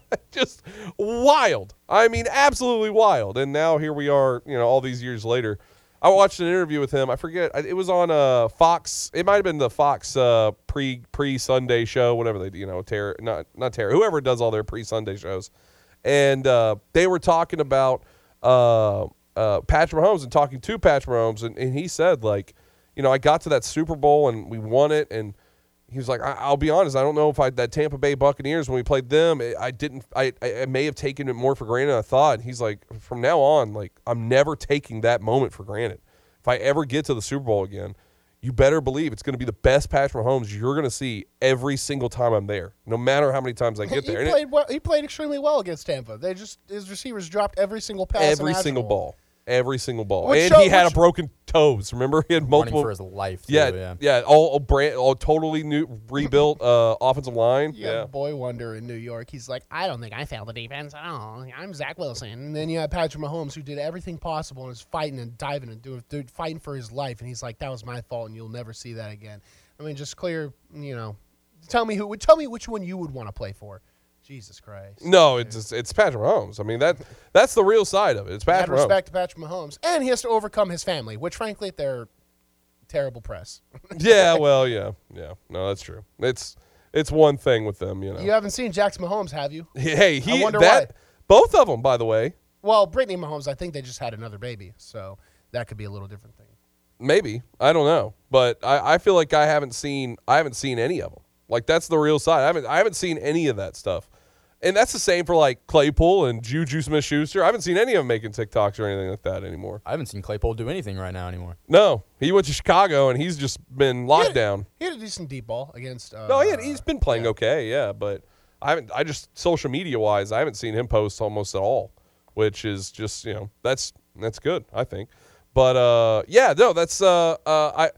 Just wild. I mean, absolutely wild. And now here we are, you know, all these years later. I watched an interview with him. I forget. It was on uh, Fox. It might have been the Fox uh, pre pre Sunday show, whatever they do. You know, Tara, not not Tara, whoever does all their pre Sunday shows, and uh, they were talking about uh, uh, Patrick Mahomes and talking to Patrick Mahomes, and, and he said, like, you know, I got to that Super Bowl and we won it, and he was like, I, I'll be honest, I don't know if I that Tampa Bay Buccaneers when we played them, it, I didn't, I, I may have taken it more for granted than I thought. And he's like, from now on, like, I'm never taking that moment for granted. If I ever get to the Super Bowl again, you better believe it's going to be the best Patrick Mahomes you're going to see every single time I'm there, no matter how many times I get there. He And played it, well. He played extremely well against Tampa. They just his receivers dropped every single pass. every imaginable. single ball. Every single ball. Which and show- he had which- a broken toes. Remember? He had multiple. Running for his life, too, yeah, yeah. yeah. All, all brand, all totally new, rebuilt uh, offensive line. You have Yeah. Boy Wonder in New York. He's like, I don't think I failed the defense at all. I'm Zach Wilson. And then you have Patrick Mahomes, who did everything possible and is fighting and diving and doing, doing fighting for his life. And he's like, that was my fault, and you'll never see that again. I mean, just clear, you know. Tell me who. Tell me which one you would want to play for. Jesus Christ. No, it's it's, it's Patrick Mahomes. I mean that that's the real side of it. It's He had Patrick Mahomes. respect to Patrick Mahomes, and he has to overcome his family, which frankly they're terrible press. Yeah, well, yeah, yeah. No, that's true. It's it's one thing with them, you know. You haven't seen Jackson Mahomes, have you? Hey, he I wonder that why. both of them, by the way. Well, Brittany Mahomes, I think they just had another baby, so that could be a little different thing. Maybe. I don't know. But I, I feel like I haven't seen I haven't seen any of them. Like that's the real side. I haven't I haven't seen any of that stuff. And that's the same for like Claypool and Juju Smith-Schuster. I haven't seen any of them making TikToks or anything like that anymore. I haven't seen Claypool do anything right now anymore. No, he went to Chicago and he's just been locked down. He had a decent deep ball against. Uh, No, he had, he's been playing okay, yeah, but I haven't. I just social media wise, I haven't seen him post almost at all, which is just you know that's that's good, I think. But uh, yeah, no, that's uh, uh, I.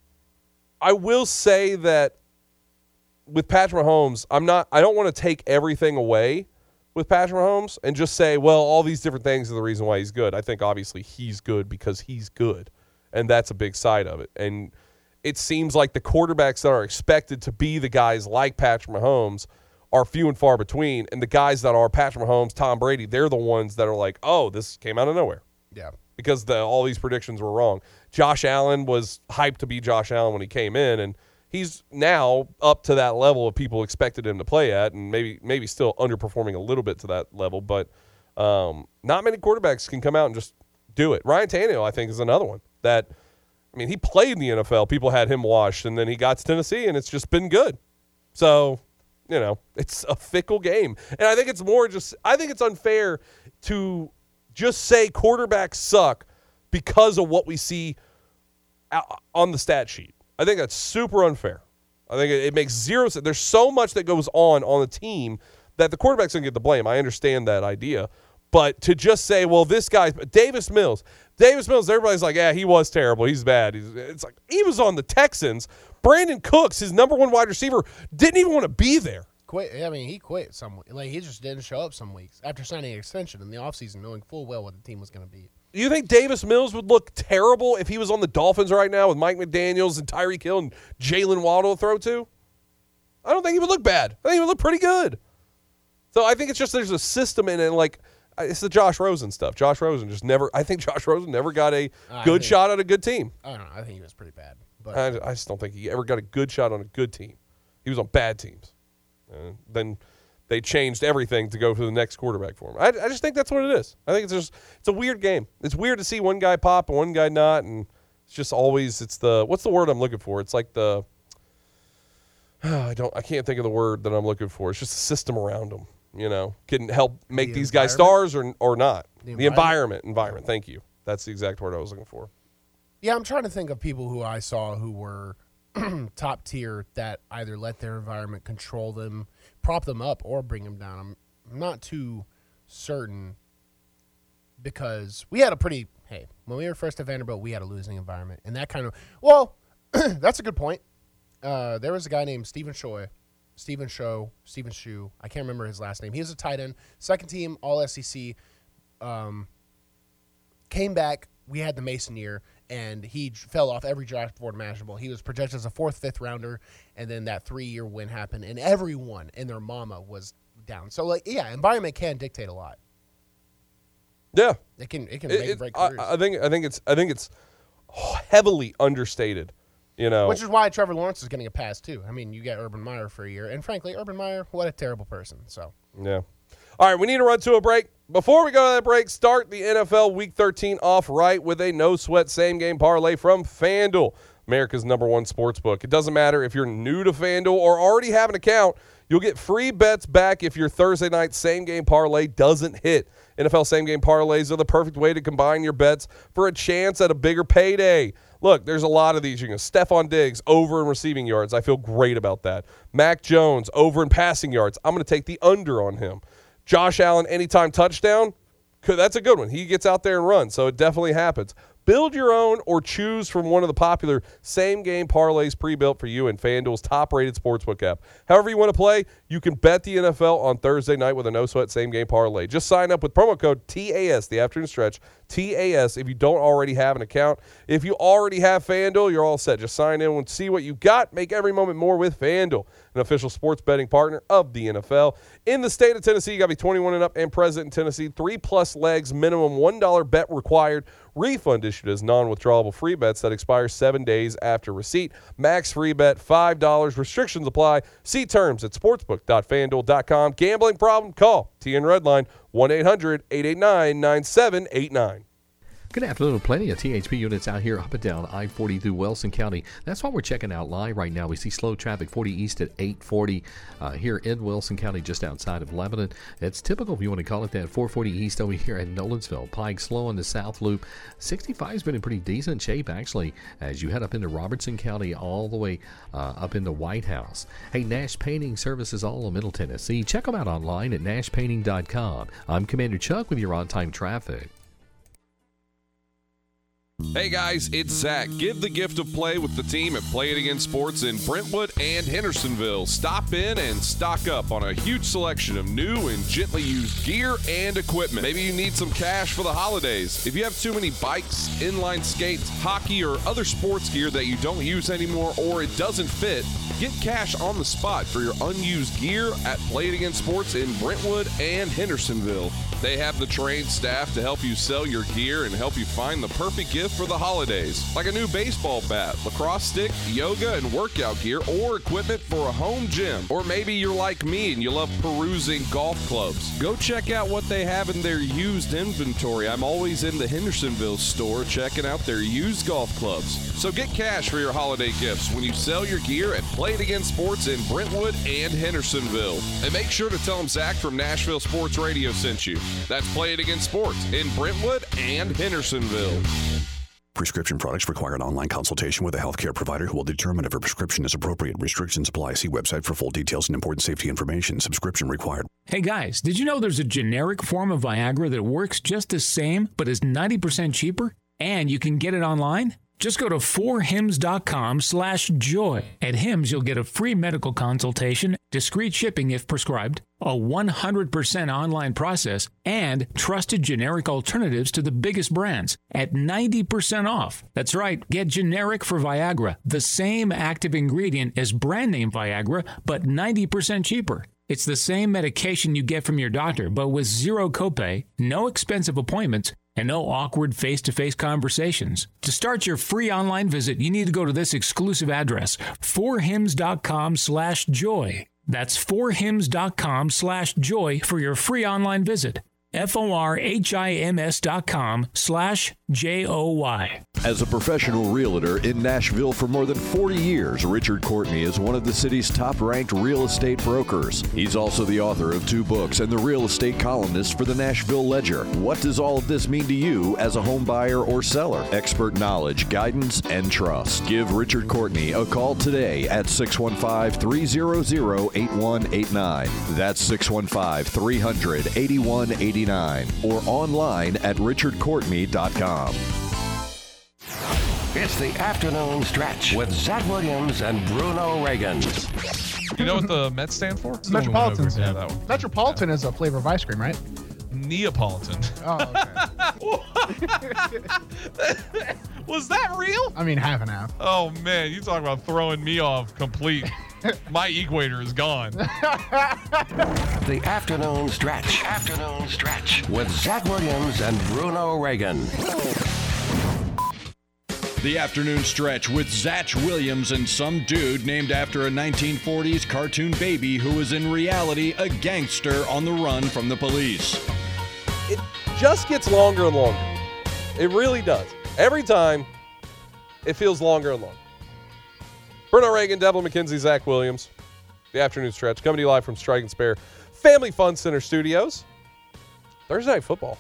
I will say that with Patrick Mahomes, I'm not. I don't want to take everything away with Patrick Mahomes and just say, well, all these different things are the reason why he's good. I think obviously he's good because he's good, and that's a big side of it. And it seems like the quarterbacks that are expected to be the guys like Patrick Mahomes are few and far between, and the guys that are Patrick Mahomes, Tom Brady, they're the ones that are like, oh, this came out of nowhere. Yeah. Because the, all these predictions were wrong. Josh Allen was hyped to be Josh Allen when he came in, and he's now up to that level of people expected him to play at, and maybe maybe still underperforming a little bit to that level. But um, not many quarterbacks can come out and just do it. Ryan Tannehill, I think, is another one that, I mean, he played in the N F L. People had him washed, and then he got to Tennessee, and it's just been good. So, you know, it's a fickle game. And I think it's more just – I think it's unfair to just say quarterbacks suck because of what we see on the stat sheet. I think that's super unfair. I think it, it makes zero sense. There's so much that goes on on the team that the quarterback's going to get the blame. I understand that idea. But to just say, well, this guy's – Davis Mills. Davis Mills, everybody's like, yeah, he was terrible. He's bad. He's, it's like he was on the Texans. Brandon Cooks, his number one wide receiver, didn't even want to be there. Quit. I mean, he quit some like he just didn't show up some weeks after signing an extension in the offseason, knowing full well what the team was going to be. You think Davis Mills would look terrible if he was on the Dolphins right now with Mike McDaniels and Tyreek Hill and Jalen Waddle to throw to? I don't think he would look bad. I think he would look pretty good. So I think it's just there's a system in it. Like it's the Josh Rosen stuff. Josh Rosen just never. I think Josh Rosen never got a I good think, shot at a good team. I don't know. I think he was pretty bad. But I, I just don't think he ever got a good shot on a good team. He was on bad teams. And then they changed everything to go for the next quarterback for him. I, I just think that's what it is. I think it's just it's a weird game. It's weird to see one guy pop and one guy not, and it's just always it's the what's the word I'm looking for? It's like the I don't I can't think of the word that I'm looking for. It's just the system around them. You know, can help make The these guys stars or or not. The The environment, environment. Thank you. That's the exact word I was looking for. yeah, I'm trying to think of people who I saw who were top tier that either let their environment control them, prop them up, or bring them down. I'm not too certain because we had a pretty hey when we were first at Vanderbilt, we had a losing environment, and that kind of well, that's a good point. Uh, there was a guy named Stephen Shoy, Stephen Show, Stephen Shoe. I can't remember his last name. He was a tight end, second team All S E C. Um, came back. We had the Mason year, and he j- fell off every draft board imaginable. He was projected as a fourth, fifth rounder, and then that three-year win happened, and everyone and their mama was down. So, like, yeah, environment can dictate a lot. Yeah, it can. It can it, make it, break I, careers. I think. I think it's. I think it's heavily understated. You know, Which is why Trevor Lawrence is getting a pass too. I mean, you got Urban Meyer for a year, and frankly, Urban Meyer, what a terrible person. So yeah. All right, we need to run to a break. Before we go to that break, start the N F L Week thirteen off right with a no-sweat same-game parlay from FanDuel, America's number one sports book. It doesn't matter if you're new to FanDuel or already have an account. You'll get free bets back if your Thursday night same-game parlay doesn't hit. N F L same-game parlays are the perfect way to combine your bets for a chance at a bigger payday. Look, there's a lot of these. You can Stephon Diggs over in receiving yards. I feel great about that. Mac Jones over in passing yards. I'm going to take the under on him. Josh Allen anytime touchdown. That's a good one. He gets out there and runs, so it definitely happens. Build your own or choose from one of the popular same-game parlays pre-built for you in FanDuel's top-rated sportsbook app. However you want to play, you can bet the N F L on Thursday night with a no-sweat same-game parlay. Just sign up with promo code T A S, the afternoon stretch, T A S, if you don't already have an account. If you already have FanDuel, you're all set. Just sign in and see what you got. Make every moment more with FanDuel, an official sports betting partner of the N F L. In the state of Tennessee, you got to be twenty-one and up and present in Tennessee. Three-plus legs, minimum one dollar bet required. Refund issued as non-withdrawable free bets that expire seven days after receipt. Max free bet, five dollars. Restrictions apply. See terms at sportsbook dot fan duel dot com. Gambling problem? Call T N Redline, one eight hundred eight eight nine nine seven eight nine. Good afternoon. Plenty of T H P units out here up and down I forty through Wilson County. That's why we're checking out live right now. We see slow traffic forty east at eight forty uh, here in Wilson County, just outside of Lebanon. It's typical, if you want to call it that, four forty east over here at Nolensville. Pike slow on the South Loop. sixty-five has been in pretty decent shape, actually, as you head up into Robertson County all the way uh, up into White House. Hey, Nash Painting Services all of Middle Tennessee. Check them out online at nash painting dot com. I'm Commander Chuck with your on-time traffic. Hey guys, it's Zach. Give the gift of play with the team at Play It Again Sports in Brentwood and Hendersonville. Stop in and stock up on a huge selection of new and gently used gear and equipment. Maybe you need some cash for the holidays. If you have too many bikes, inline skates, hockey, or other sports gear that you don't use anymore or it doesn't fit, get cash on the spot for your unused gear at Play It Again Sports in Brentwood and Hendersonville. They have the trained staff to help you sell your gear and help you find the perfect gift for the holidays, like a new baseball bat, lacrosse stick, yoga and workout gear, or equipment for a home gym. Or maybe you're like me and you love perusing golf clubs. Go check out what they have in their used inventory. I'm always in the Hendersonville store checking out their used golf clubs. So get cash for your holiday gifts when you sell your gear at Play It Again Sports in Brentwood and Hendersonville. And make sure to tell them Zach from Nashville Sports Radio sent you. That's Play It Again Sports in Brentwood and Hendersonville. Prescription products require an online consultation with a healthcare provider who will determine if a prescription is appropriate. Restrictions apply. See website for full details and important safety information. Subscription required. Hey guys, did you know there's a generic form of Viagra that works just the same but is ninety percent cheaper? And you can get it online? Just go to four hims dot com slash joy. At Hims, you'll get a free medical consultation, discreet shipping if prescribed, a one hundred percent online process, and trusted generic alternatives to the biggest brands at ninety percent off. That's right, get generic for Viagra, the same active ingredient as brand name Viagra, but ninety percent cheaper. It's the same medication you get from your doctor, but with zero copay, no expensive appointments, and no awkward face-to-face conversations. To start your free online visit, you need to go to this exclusive address, four hims dot com slash joy. That's four hims dot com slash joy for your free online visit. F O R H I M S dot com slash J O Y. As a professional realtor in Nashville for more than forty years, Richard Courtney is one of the city's top-ranked real estate brokers. He's also the author of two books and the real estate columnist for the Nashville Ledger. What does all of this mean to you as a home buyer or seller? Expert knowledge, guidance, and trust. Give Richard Courtney a call today at six one five, three hundred, eight one eight nine. That's six one five, three hundred, eight one eight nine. Or online at richard courtney dot com. It's the afternoon stretch with Zach Williams and Bruno Reagan. You know what the Mets stand for? Metropolitan. Yeah, that one. Metropolitan is a flavor of ice cream, right? Neapolitan. Oh, okay. Was that real? I mean, half and half. Oh, man. You talk about throwing me off complete. My equator is gone. The afternoon stretch. Afternoon stretch with Zach Williams and Bruno Reagan. The afternoon stretch with Zach Williams and some dude named after a nineteen forties cartoon baby who is in reality a gangster on the run from the police. It just gets longer and longer. It really does. Every time, it feels longer and longer. Bruno Reagan, Devlin McKenzie, Zach Williams. The afternoon stretch coming to you live from Strike and Spare Family Fun Center Studios. Thursday Night Football.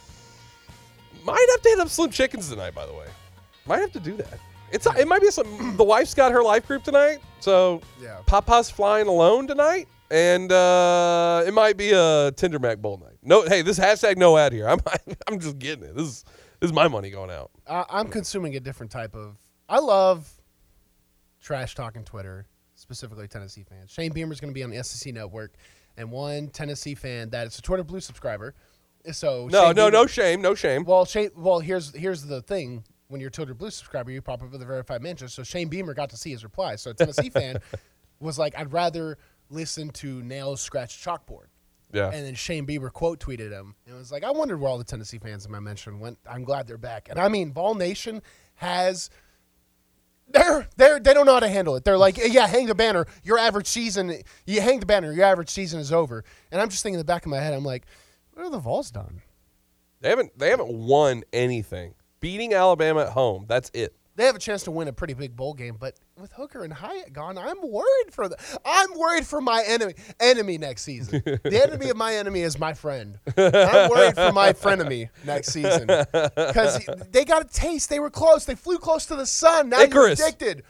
Might have to hit up Slim Chickens tonight, by the way. Might have to do that. It's it might be some. The wife's got her life group tonight, so Yeah. Papa's flying alone tonight, and uh, it might be a Tinder Mac Bowl night. No, hey, this hashtag no ad here. I'm I'm just getting it. This is this is my money going out. Uh, I'm consuming a different type of. I love trash talking Twitter, specifically Tennessee fans. Shane Beamer's going to be on the S E C Network, and one Tennessee fan that is a Twitter Blue subscriber. So No, Shane no, Beamer- no shame, no shame. Well, Shane. Well, here's here's the thing. When you're a Twitter Blue subscriber, you pop up with a verified mention. So Shane Beamer got to see his reply. So a Tennessee fan was like, "I'd rather listen to Nails Scratch Chalkboard." Yeah. And then Shane Bieber quote tweeted him and was like, I wondered where all the Tennessee fans in my mention went. I'm glad they're back. And I mean, Vol Nation has they're they're they don't know how to handle it. They're like, yeah, hang the banner. Your average season, you hang the banner. Your average season is over. And I'm just thinking in the back of my head, I'm like, what are the Vols done? They haven't they haven't won anything. Beating Alabama at home, that's it. They have a chance to win a pretty big bowl game, but with Hooker and Hyatt gone, I'm worried for the. I'm worried for my enemy enemy next season. The enemy of my enemy is my friend. I'm worried for my frenemy next season because they got a taste. They were close. They flew close to the sun. Now Icarus. you're addicted.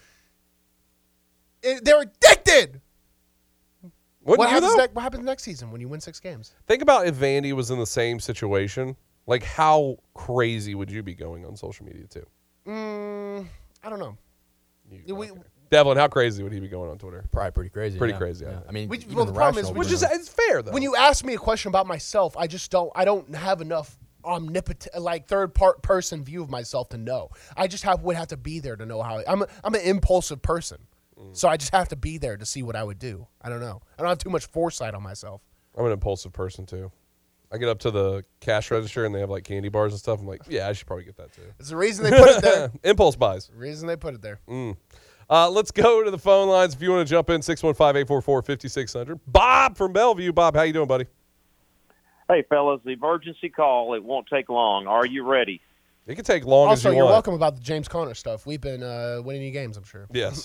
It- they're addicted. Wouldn't What you, happens, though? next, what happens next season when you win six games? Think about if Vandy was in the same situation. Like, how crazy would you be going on social media, too? Mm, I don't know. We, Devlin, how crazy would he be going on Twitter? Probably pretty crazy. Pretty yeah. crazy, yeah. Yeah. I mean, Which, even well, the problem is, rational which would is know. It's fair, though. when you ask me a question about myself, I just don't. I don't have enough omnipotent, like third part person view of myself to know. I just have would have to be there to know how. I'm a, I'm an impulsive person, so I just have to be there to see what I would do. I don't know. I don't have too much foresight on myself. I'm an impulsive person, too. I get up to the cash register, and they have, like, candy bars and stuff. I'm like, yeah, I should probably get that, too. It's the reason they put it there. Impulse buys. The reason they put it there. Mm. Uh, let's go to the phone lines. If you want to jump in, six one five, eight four four, five six zero zero. Bob from Bellevue. Bob, how you doing, buddy? Hey, fellas, the emergency call. It won't take long. Are you ready? It can take long as Also, you you're want. welcome about the James Conner stuff. We've been uh, winning you games, I'm sure. Yes.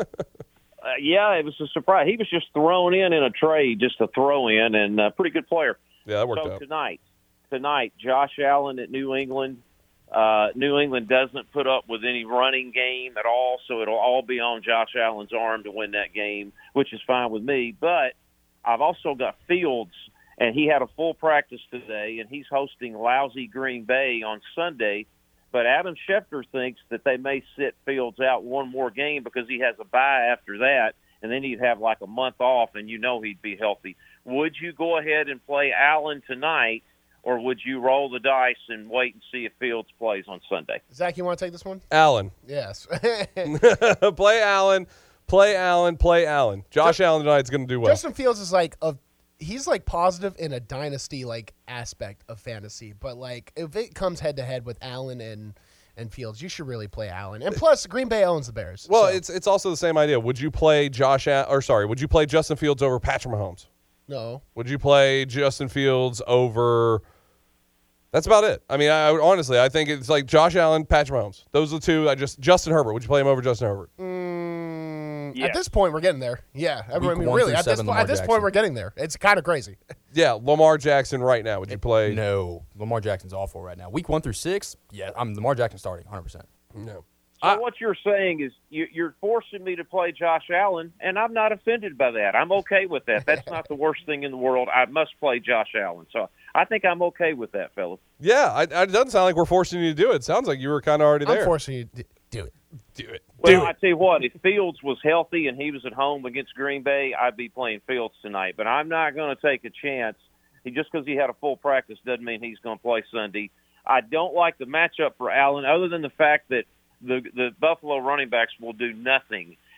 Uh, yeah, it was a surprise. He was just thrown in in a trade, just a throw in, and a pretty good player. Yeah, that worked so out. tonight, tonight, Josh Allen at New England. Uh, New England doesn't put up with any running game at all, so it'll all be on Josh Allen's arm to win that game, which is fine with me. But I've also got Fields, and he had a full practice today, and he's hosting lousy Green Bay on Sunday. But Adam Schefter thinks that they may sit Fields out one more game because he has a bye after that, and then he'd have like a month off, and you know he'd be healthy. Would you go ahead and play Allen tonight, or would you roll the dice and wait and see if Fields plays on Sunday? Zach, you want to take this one? Allen. Yes. play Allen. Play Allen. Play Allen. Josh Allen tonight's going to do well. Justin Fields is like a he's like positive in a dynasty like aspect of fantasy, but like if it comes head to head with Allen and and Fields, you should really play Allen. And plus, Green Bay owns the Bears. Well, so. it's it's also the same idea. Would you play Josh Al- or sorry, would you play Justin Fields over Patrick Mahomes? No. Would you play Justin Fields over? That's about it. I mean, I, I honestly, I think it's like Josh Allen, Patrick Mahomes. Those are the two. I just Justin Herbert. Would you play him over Justin Herbert? Mm, Yeah. At this point, we're getting there. Yeah, I Week mean, one really, through at this, seven, po- Lamar at this Jackson. point, we're getting there. It's kind of crazy. Yeah, Lamar Jackson right now. Would you play? No, Lamar Jackson's awful right now. Week one through six, yeah, I'm Lamar Jackson starting, one hundred percent. No. So what you're saying is you, you're forcing me to play Josh Allen, and I'm not offended by that. I'm okay with that. That's not the worst thing in the world. I must play Josh Allen. So I think I'm okay with that, fellas. Yeah, I, I, it doesn't sound like we're forcing you to do it. It sounds like you were kind of already there. I'm forcing you to do it. Do it. Well, do I it. tell you what, if Fields was healthy and he was at home against Green Bay, I'd be playing Fields tonight. But I'm not going to take a chance. He, just because he had a full practice doesn't mean he's going to play Sunday. I don't like the matchup for Allen, other than the fact that the the Buffalo running backs will do nothing.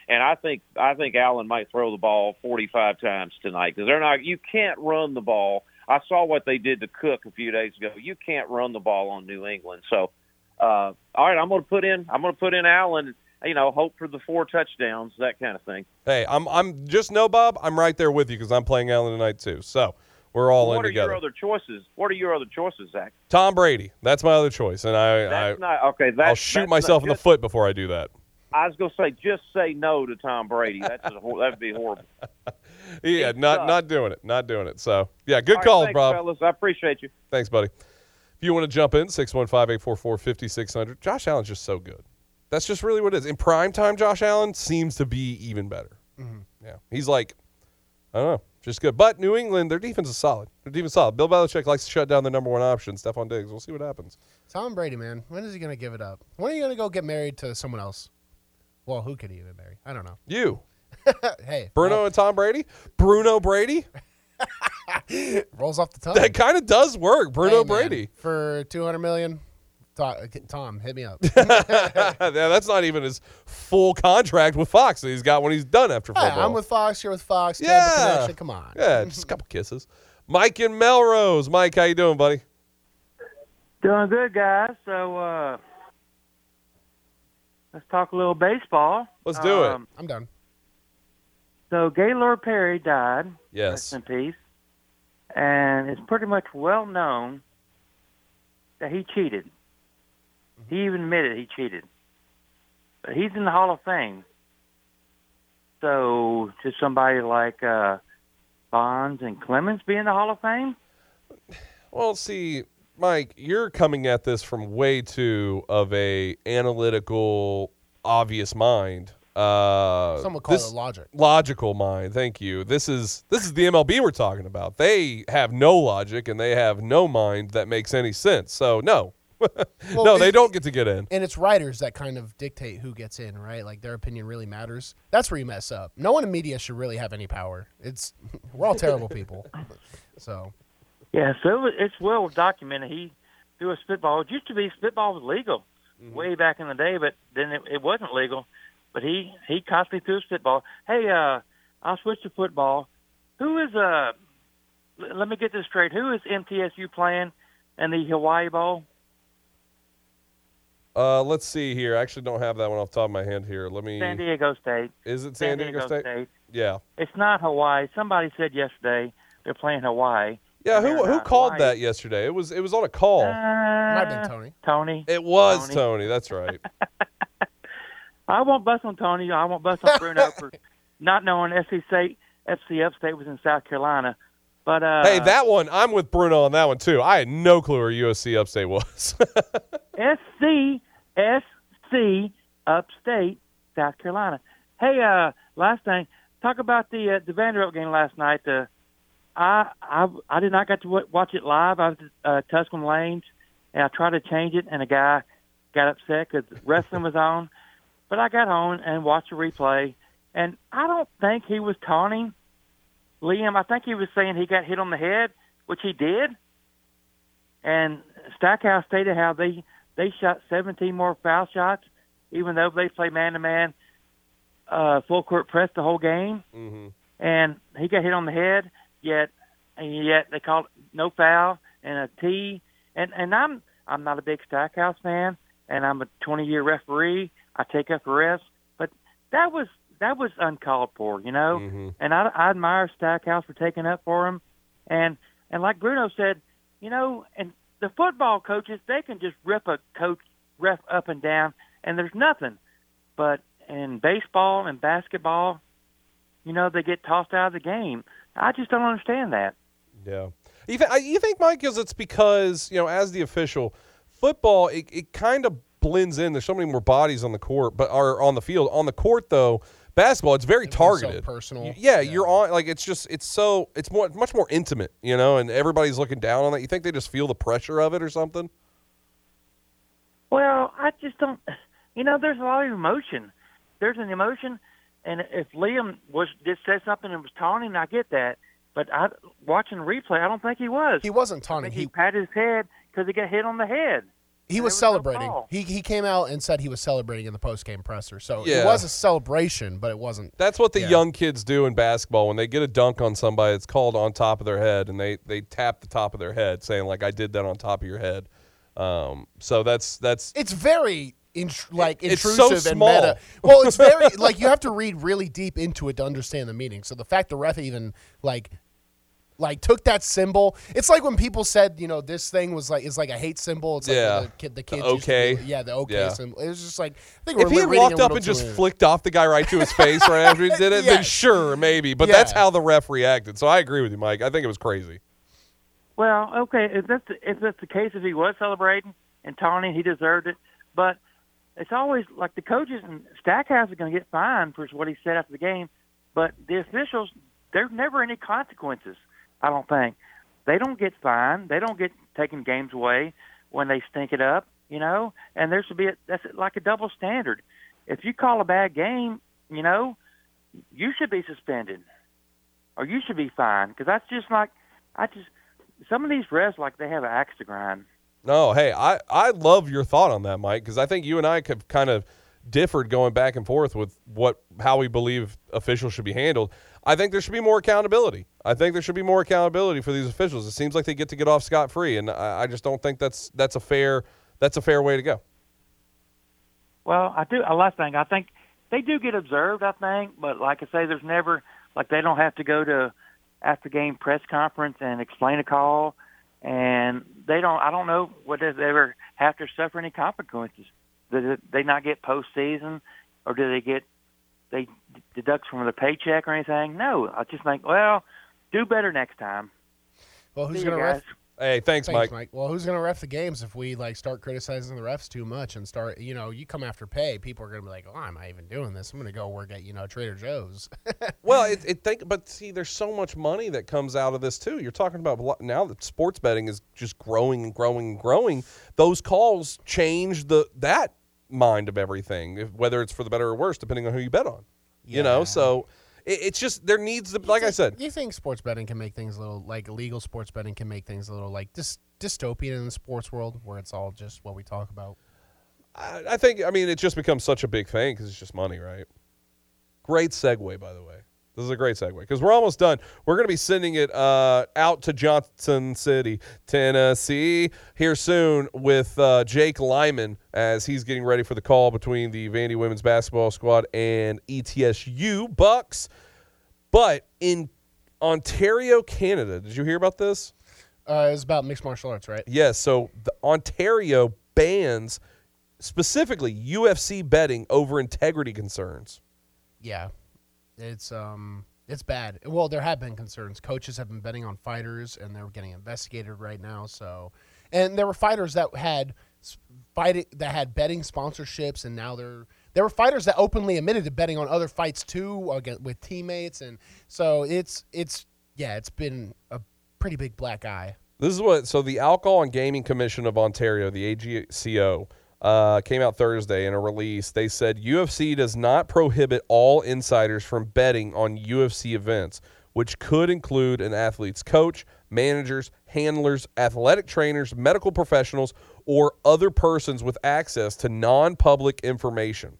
And I think I think Allen might throw the ball forty-five times tonight because they're not. You can't run the ball. I saw what they did to Cook a few days ago. You can't run the ball on New England. So, uh, all right, I'm going to put in. I'm going to put in Allen. You know, hope for the four touchdowns, that kind of thing. Hey, I'm I'm just no Bob. I'm right there with you because I'm playing Allen tonight too. So we're all what in together. What are your other choices? What are your other choices, Zach? Tom Brady. That's my other choice, and I that's I not okay. That's, I'll shoot that's myself not, in just, the foot before I do that. I was going to say, just say no to Tom Brady. That's a, that'd be horrible. yeah, It not sucks. not doing it. Not doing it. So yeah, good All right, calls, thanks, Bob. fellas. I appreciate you. Thanks, buddy. If you want to jump in, six one five, eight four four, five six zero zero. Josh Allen's just so good. That's just really what it is. In prime time, Josh Allen seems to be even better. Mm-hmm. Yeah, he's like, I don't know, just good. But New England, their defense is solid. Their defense is solid. Bill Belichick likes to shut down the number one option, Stephon Diggs. We'll see what happens. Tom Brady, man. When is he going to give it up? When are you going to go get married to someone else? Well, who could he even marry? I don't know. You. Hey. Bruno well, and Tom Brady? Bruno Brady? rolls off the tongue. That kind of does work. Bruno Hey, man, Brady. For two hundred million dollars, Tom, hit me up. yeah, that's not even his full contract with Fox that he's got when he's done after Hey, football. I'm with Fox. You're with Fox. Yeah. Have the connection. Come on. Yeah, just a couple kisses. Mike in Melrose. Mike, how you doing, buddy? Doing good, guys. So uh, let's talk a little baseball. Let's do um, it. I'm done. So Gaylord Perry died. Yes. Rest in peace. And it's pretty much well known that he cheated. He even admitted he cheated. But he's in the Hall of Fame. So should somebody like uh, Bonds and Clemens be in the Hall of Fame? Well, see, Mike, you're coming at this from way too of a analytical, obvious mind. Uh, Some would call this, it logic. Logical mind. Thank you. This is this is the M L B we're talking about. They have no logic and they have no mind that makes any sense. So no, Well, no, they it- don't get to get in. And it's writers that kind of dictate who gets in, right? Like their opinion really matters. That's where you mess up. No one in media should really have any power. It's we're all terrible people. So Yeah, so it was, it's well documented. He threw a spitball. It used to be spitball was legal way back in the day, but then it, it wasn't legal. But he, he constantly threw a spitball. Hey, uh, I'll switch to football. Who is uh? l- Let me get this straight. Who is M T S U playing in the Hawaii Bowl? Uh, let's see here. I actually don't have that one off the top of my head here. Let me. San Diego State. Is it San, Diego, State? Yeah. It's not Hawaii. Somebody said yesterday they're playing Hawaii. Yeah. They're Who who not called Hawaii. that yesterday? It was it was on a call. Uh, might have been Tony. Tony. it was Tony. Tony. That's right. I won't bust on Tony. I won't bust on Bruno for not knowing F C State, F C Upstate was in South Carolina. But uh, hey, that one. I'm with Bruno on that one too. I had no clue where U S C Upstate was. S C S C Upstate, South Carolina. Hey, uh, last thing, talk about the uh, the Vanderbilt game last night. Uh, I I I did not get to w- watch it live. I was at uh, Tuscan Lanes, and I tried to change it, and a guy got upset because wrestling was on. But I got home and watched the replay, and I don't think he was taunting Liam. I think he was saying he got hit on the head, which he did. And Stackhouse stated how they, they shot seventeen more foul shots, even though they played man-to-man uh, full court press the whole game. Mm-hmm. And he got hit on the head, yet and yet they called no foul and a T. And and I'm I'm not a big Stackhouse fan, and I'm a twenty-year referee. I take up refs, but that was that was uncalled for, you know. Mm-hmm. And I, I admire Stackhouse for taking up for him. And and like Bruno said, you know, and the football coaches, they can just rip a coach ref up and down, and there's nothing. But in baseball and basketball, you know, they get tossed out of the game. I just don't understand that. Yeah. You, th- you think, Mike, is it's because, you know, as the official, football, it, it kind of blends in. There's so many more bodies on the court, but are on the field. On the court, though, basketball, it's very It's so targeted. personal. You- yeah, you're on, like, it's just, it's so, it's more, much more intimate, you know, and everybody's looking down on that. You think they just feel the pressure of it or something? Well, I just don't. You know, there's a lot of emotion. There's an emotion, and if Liam was did say something and was taunting, I get that. But I, watching the replay, I don't think he was. He wasn't I taunting. think he, He patted his head because he got hit on the head. He was, was celebrating. No call. he he came out and said he was celebrating in the post-game presser. So Yeah. it was a celebration, but it wasn't. That's what the yeah. young kids do in basketball. When they get a dunk on somebody, it's called on top of their head, and they, they tap the top of their head, saying, like, I did that on top of your head. Um, so that's that's It's very int- like It's so intrusive and small. meta. Well, it's very like you have to read really deep into it to understand the meaning. So the fact the ref even like like took that symbol, it's like when people said, you know, this thing was like is like a hate symbol. It's like Yeah. the kid the kids The used to okay. do- yeah, the okay Yeah. symbol. It was just like I think if we're he had reading walked a up little and too just in. flicked off the guy right to his face right after he did it, then Yes. sure, maybe. But Yeah. that's how the ref reacted. So I agree with you, Mike. I think it was crazy. Well, okay, if that's the, if that's the case, if he was celebrating and taunting, he deserved it. But it's always like the coaches and Stackhouse are going to get fined for what he said after the game. But the officials, there's never any consequences. I don't think they don't get fined. They don't get taken games away when they stink it up. You know, and there should be a, that's like a double standard. If you call a bad game, you know, you should be suspended or you should be fined because that's just like I just. Some of these refs, like, they have an axe to grind. No, hey, I, I love your thought on that, Mike, because I think you and I have kind of differed going back and forth with what how we believe officials should be handled. I think there should be more accountability. I think there should be more accountability for these officials. It seems like they get to get off scot-free, and I, I just don't think that's that's a fair that's a fair way to go. Well, I do. Uh, last thing, I think they do get observed, I think, but like I say, there's never, like, they don't have to go to after game press conference and explain a call, and they don't. I don't know whether they ever have to suffer any consequences. Do they not get postseason, or do they get they deduct from the paycheck or anything? No, I just think, well, do better next time. Well, who's See you going to ref? guys. Hey, thanks, Thanks, Mike. Mike. Well, who's going to ref the games if we like start criticizing the refs too much and start, you know, you come after pay, people are going to be like, "Oh, am I even doing this? I'm going to go work at, you know, Trader Joe's." Well, it, it think, but see, there's so much money that comes out of this too. You're talking about lo- now that sports betting is just growing and growing and growing. Those calls change the that mind of everything, if, whether it's for the better or worse, depending on who you bet on. You know, so it, it's just there needs to, like I said. Do you think sports betting can make things a little like illegal sports betting can make things a little like dis- dystopian in the sports world where it's all just what we talk about? I, I think, I mean, it just becomes such a big thing because it's just money, right? Great segue, by the way. This is a great segue because we're almost done. We're going to be sending it uh, out to Johnson City, Tennessee, here soon with uh, Jake Lyman as he's getting ready for the call between the Vandy women's basketball squad and E T S U Bucks. But in Ontario, Canada, did you hear about this? Uh, it's about mixed martial arts, right? Yes. So the Ontario bans specifically U F C betting over integrity concerns. Yeah, it's um, it's bad. Well, there have been concerns. Coaches have been betting on fighters, and they're getting investigated right now. So, and there were fighters that had fighting that had betting sponsorships, and now they're there were fighters that openly admitted to betting on other fights too, again with teammates, and so it's it's yeah, it's been a pretty big black eye. This is what so the Alcohol and Gaming Commission of Ontario, the A G C O. Uh, came out Thursday in a release. They said U F C does not prohibit all insiders from betting on U F C events, which could include an athlete's coach, managers, handlers, athletic trainers, medical professionals, or other persons with access to non-public information.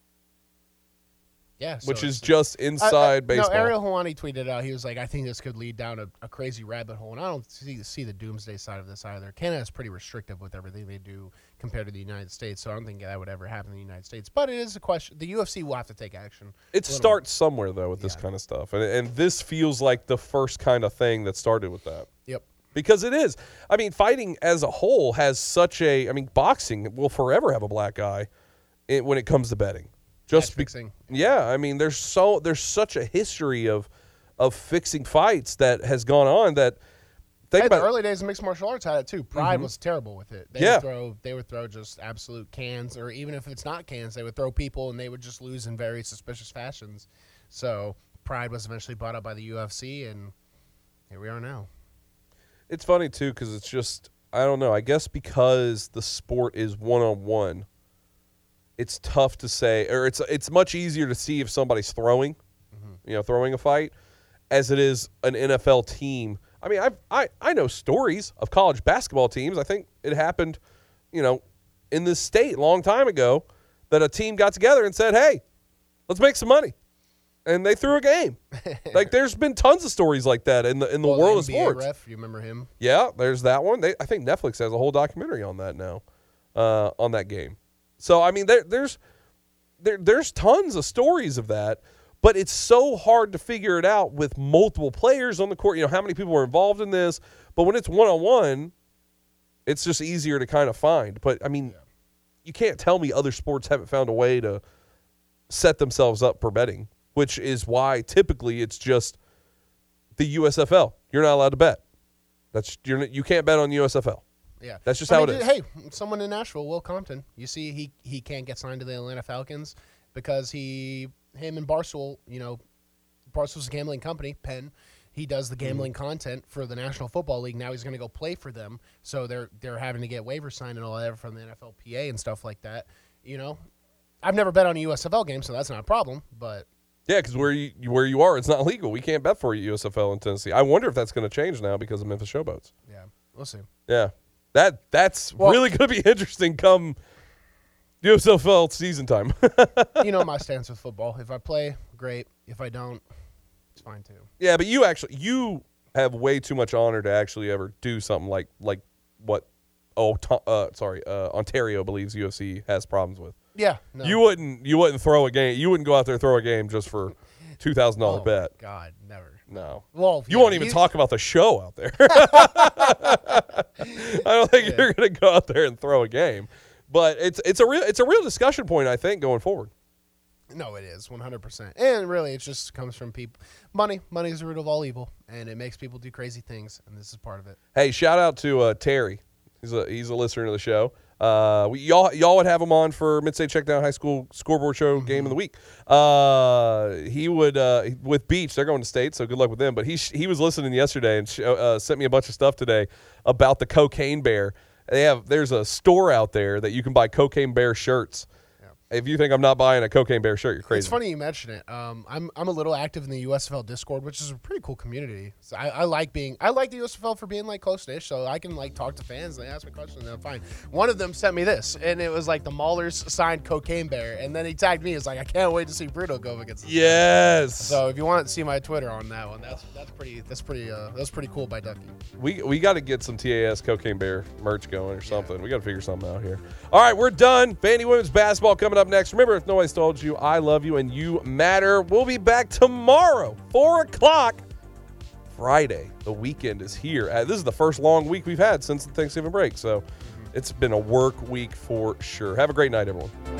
Yeah, so which is it's- just inside I- I- baseball. No, Ariel Helwani tweeted out. He was like, "I think this could lead down a, a crazy rabbit hole," and I don't see see the doomsday side of this either. Canada's pretty restrictive with everything they do compared to the United States, so I don't think that would ever happen in the United States. But it is a question. The U F C will have to take action. It A little- starts somewhere, though, with this kind of stuff. And, and this feels like the first kind of thing that started with that. Yep. Because it is. I mean, fighting as a whole has such a – I mean, boxing will forever have a black eye in, when it comes to betting. Just be, yeah, I mean, there's so there's such a history of of fixing fights that has gone on that think Hey, about the early days of mixed martial arts had it too. Pride Mhm. was terrible with it. They Yeah. would throw they would throw just absolute cans, or even if it's not cans, they would throw people and they would just lose in very suspicious fashions. So Pride was eventually bought up by the U F C, and here we are now. It's funny too because it's just I don't know. I guess because the sport is one on one, it's tough to say, or it's it's much easier to see if somebody's throwing, Mm-hmm. you know, throwing a fight, as it is an N F L team. I mean, I've, I I know stories of college basketball teams. I think it happened, you know, in this state a long time ago that a team got together and said, hey, let's make some money. And they threw a game. Like, there's been tons of stories like that in the in the well, world N B A of sports. Ref, you remember him? Yeah, there's that one. They, I think Netflix has a whole documentary on that now, uh, on that game. So, I mean, there, there's there, there's tons of stories of that, but it's so hard to figure it out with multiple players on the court. You know, how many people are involved in this? But when it's one-on-one, it's just easier to kind of find. But, I mean, yeah. you can't tell me other sports haven't found a way to set themselves up for betting, which is why typically it's just the U S F L. You're not allowed to bet. That's you're, You can't bet on the U S F L. Yeah, that's just I how mean, it is. Hey, someone in Nashville, Will Compton. You see, he he can't get signed to the Atlanta Falcons because he, him and Barstool, you know, Barstool's a gambling company, Penn. He does the gambling mm. content for the National Football League. Now he's going to go play for them, so they're they're having to get waivers signed and all that from the N F L P A and stuff like that. You know, I've never bet on a U S F L game, so that's not a problem. But yeah, because where you where you are, it's not legal. We can't bet for U S F L in Tennessee. I wonder if that's going to change now because of Memphis Showboats. Yeah, we'll see. Yeah. That that's well, really going to be interesting come U S F L season time. You know my stance with football. If I play, great. If I don't, it's fine too. Yeah, but you actually you have way too much honor to actually ever do something like like what oh to, uh, sorry uh, Ontario believes U F C has problems with. Yeah, no. You wouldn't you wouldn't throw a game. You wouldn't go out there and throw a game just for two thousand dollar oh, bet. God, never. No. Well, you yeah, won't even you, talk about the show out there. I don't think yeah. you're going to go out there and throw a game, but it's it's a real it's a real discussion point, I think, going forward. No, it is one hundred percent, and really, it just comes from people. Money, money is the root of all evil, and it makes people do crazy things, and this is part of it. Hey, shout out to uh, Terry. He's a he's a listener to the show. Uh, we, y'all y'all would have him on for Mid-State Checkdown High School Scoreboard Show mm-hmm. Game of the Week. Uh, he would uh, with Beach. They're going to state, so good luck with them. But he he was listening yesterday and sh- uh, sent me a bunch of stuff today about the Cocaine Bear. They have there's a store out there that you can buy Cocaine Bear shirts. If you think I'm not buying a Cocaine Bear shirt, you're crazy. It's funny you mention it. Um, I'm I'm a little active in the U S F L Discord, which is a pretty cool community. So I, I like being I like the U S F L for being like close-ish, so I can like talk to fans and they ask me questions and I'm fine. One of them sent me this, and it was like the Maulers signed Cocaine Bear, and then he tagged me. It's like I can't wait to see Bruno go up against this yes. guy. So if you want to see my Twitter on that one, that's that's pretty that's pretty uh, that's pretty cool by Ducky. We we got to get some T A S Cocaine Bear merch going or something. Yeah. We got to figure something out here. All right, we're done. Vandy women's basketball coming up next. Remember, if nobody's told you, I love you and you matter. We'll be back tomorrow, four o'clock, Friday. The weekend is here. Uh, this is the first long week we've had since the Thanksgiving break, so it's been a work week for sure. Have a great night, everyone.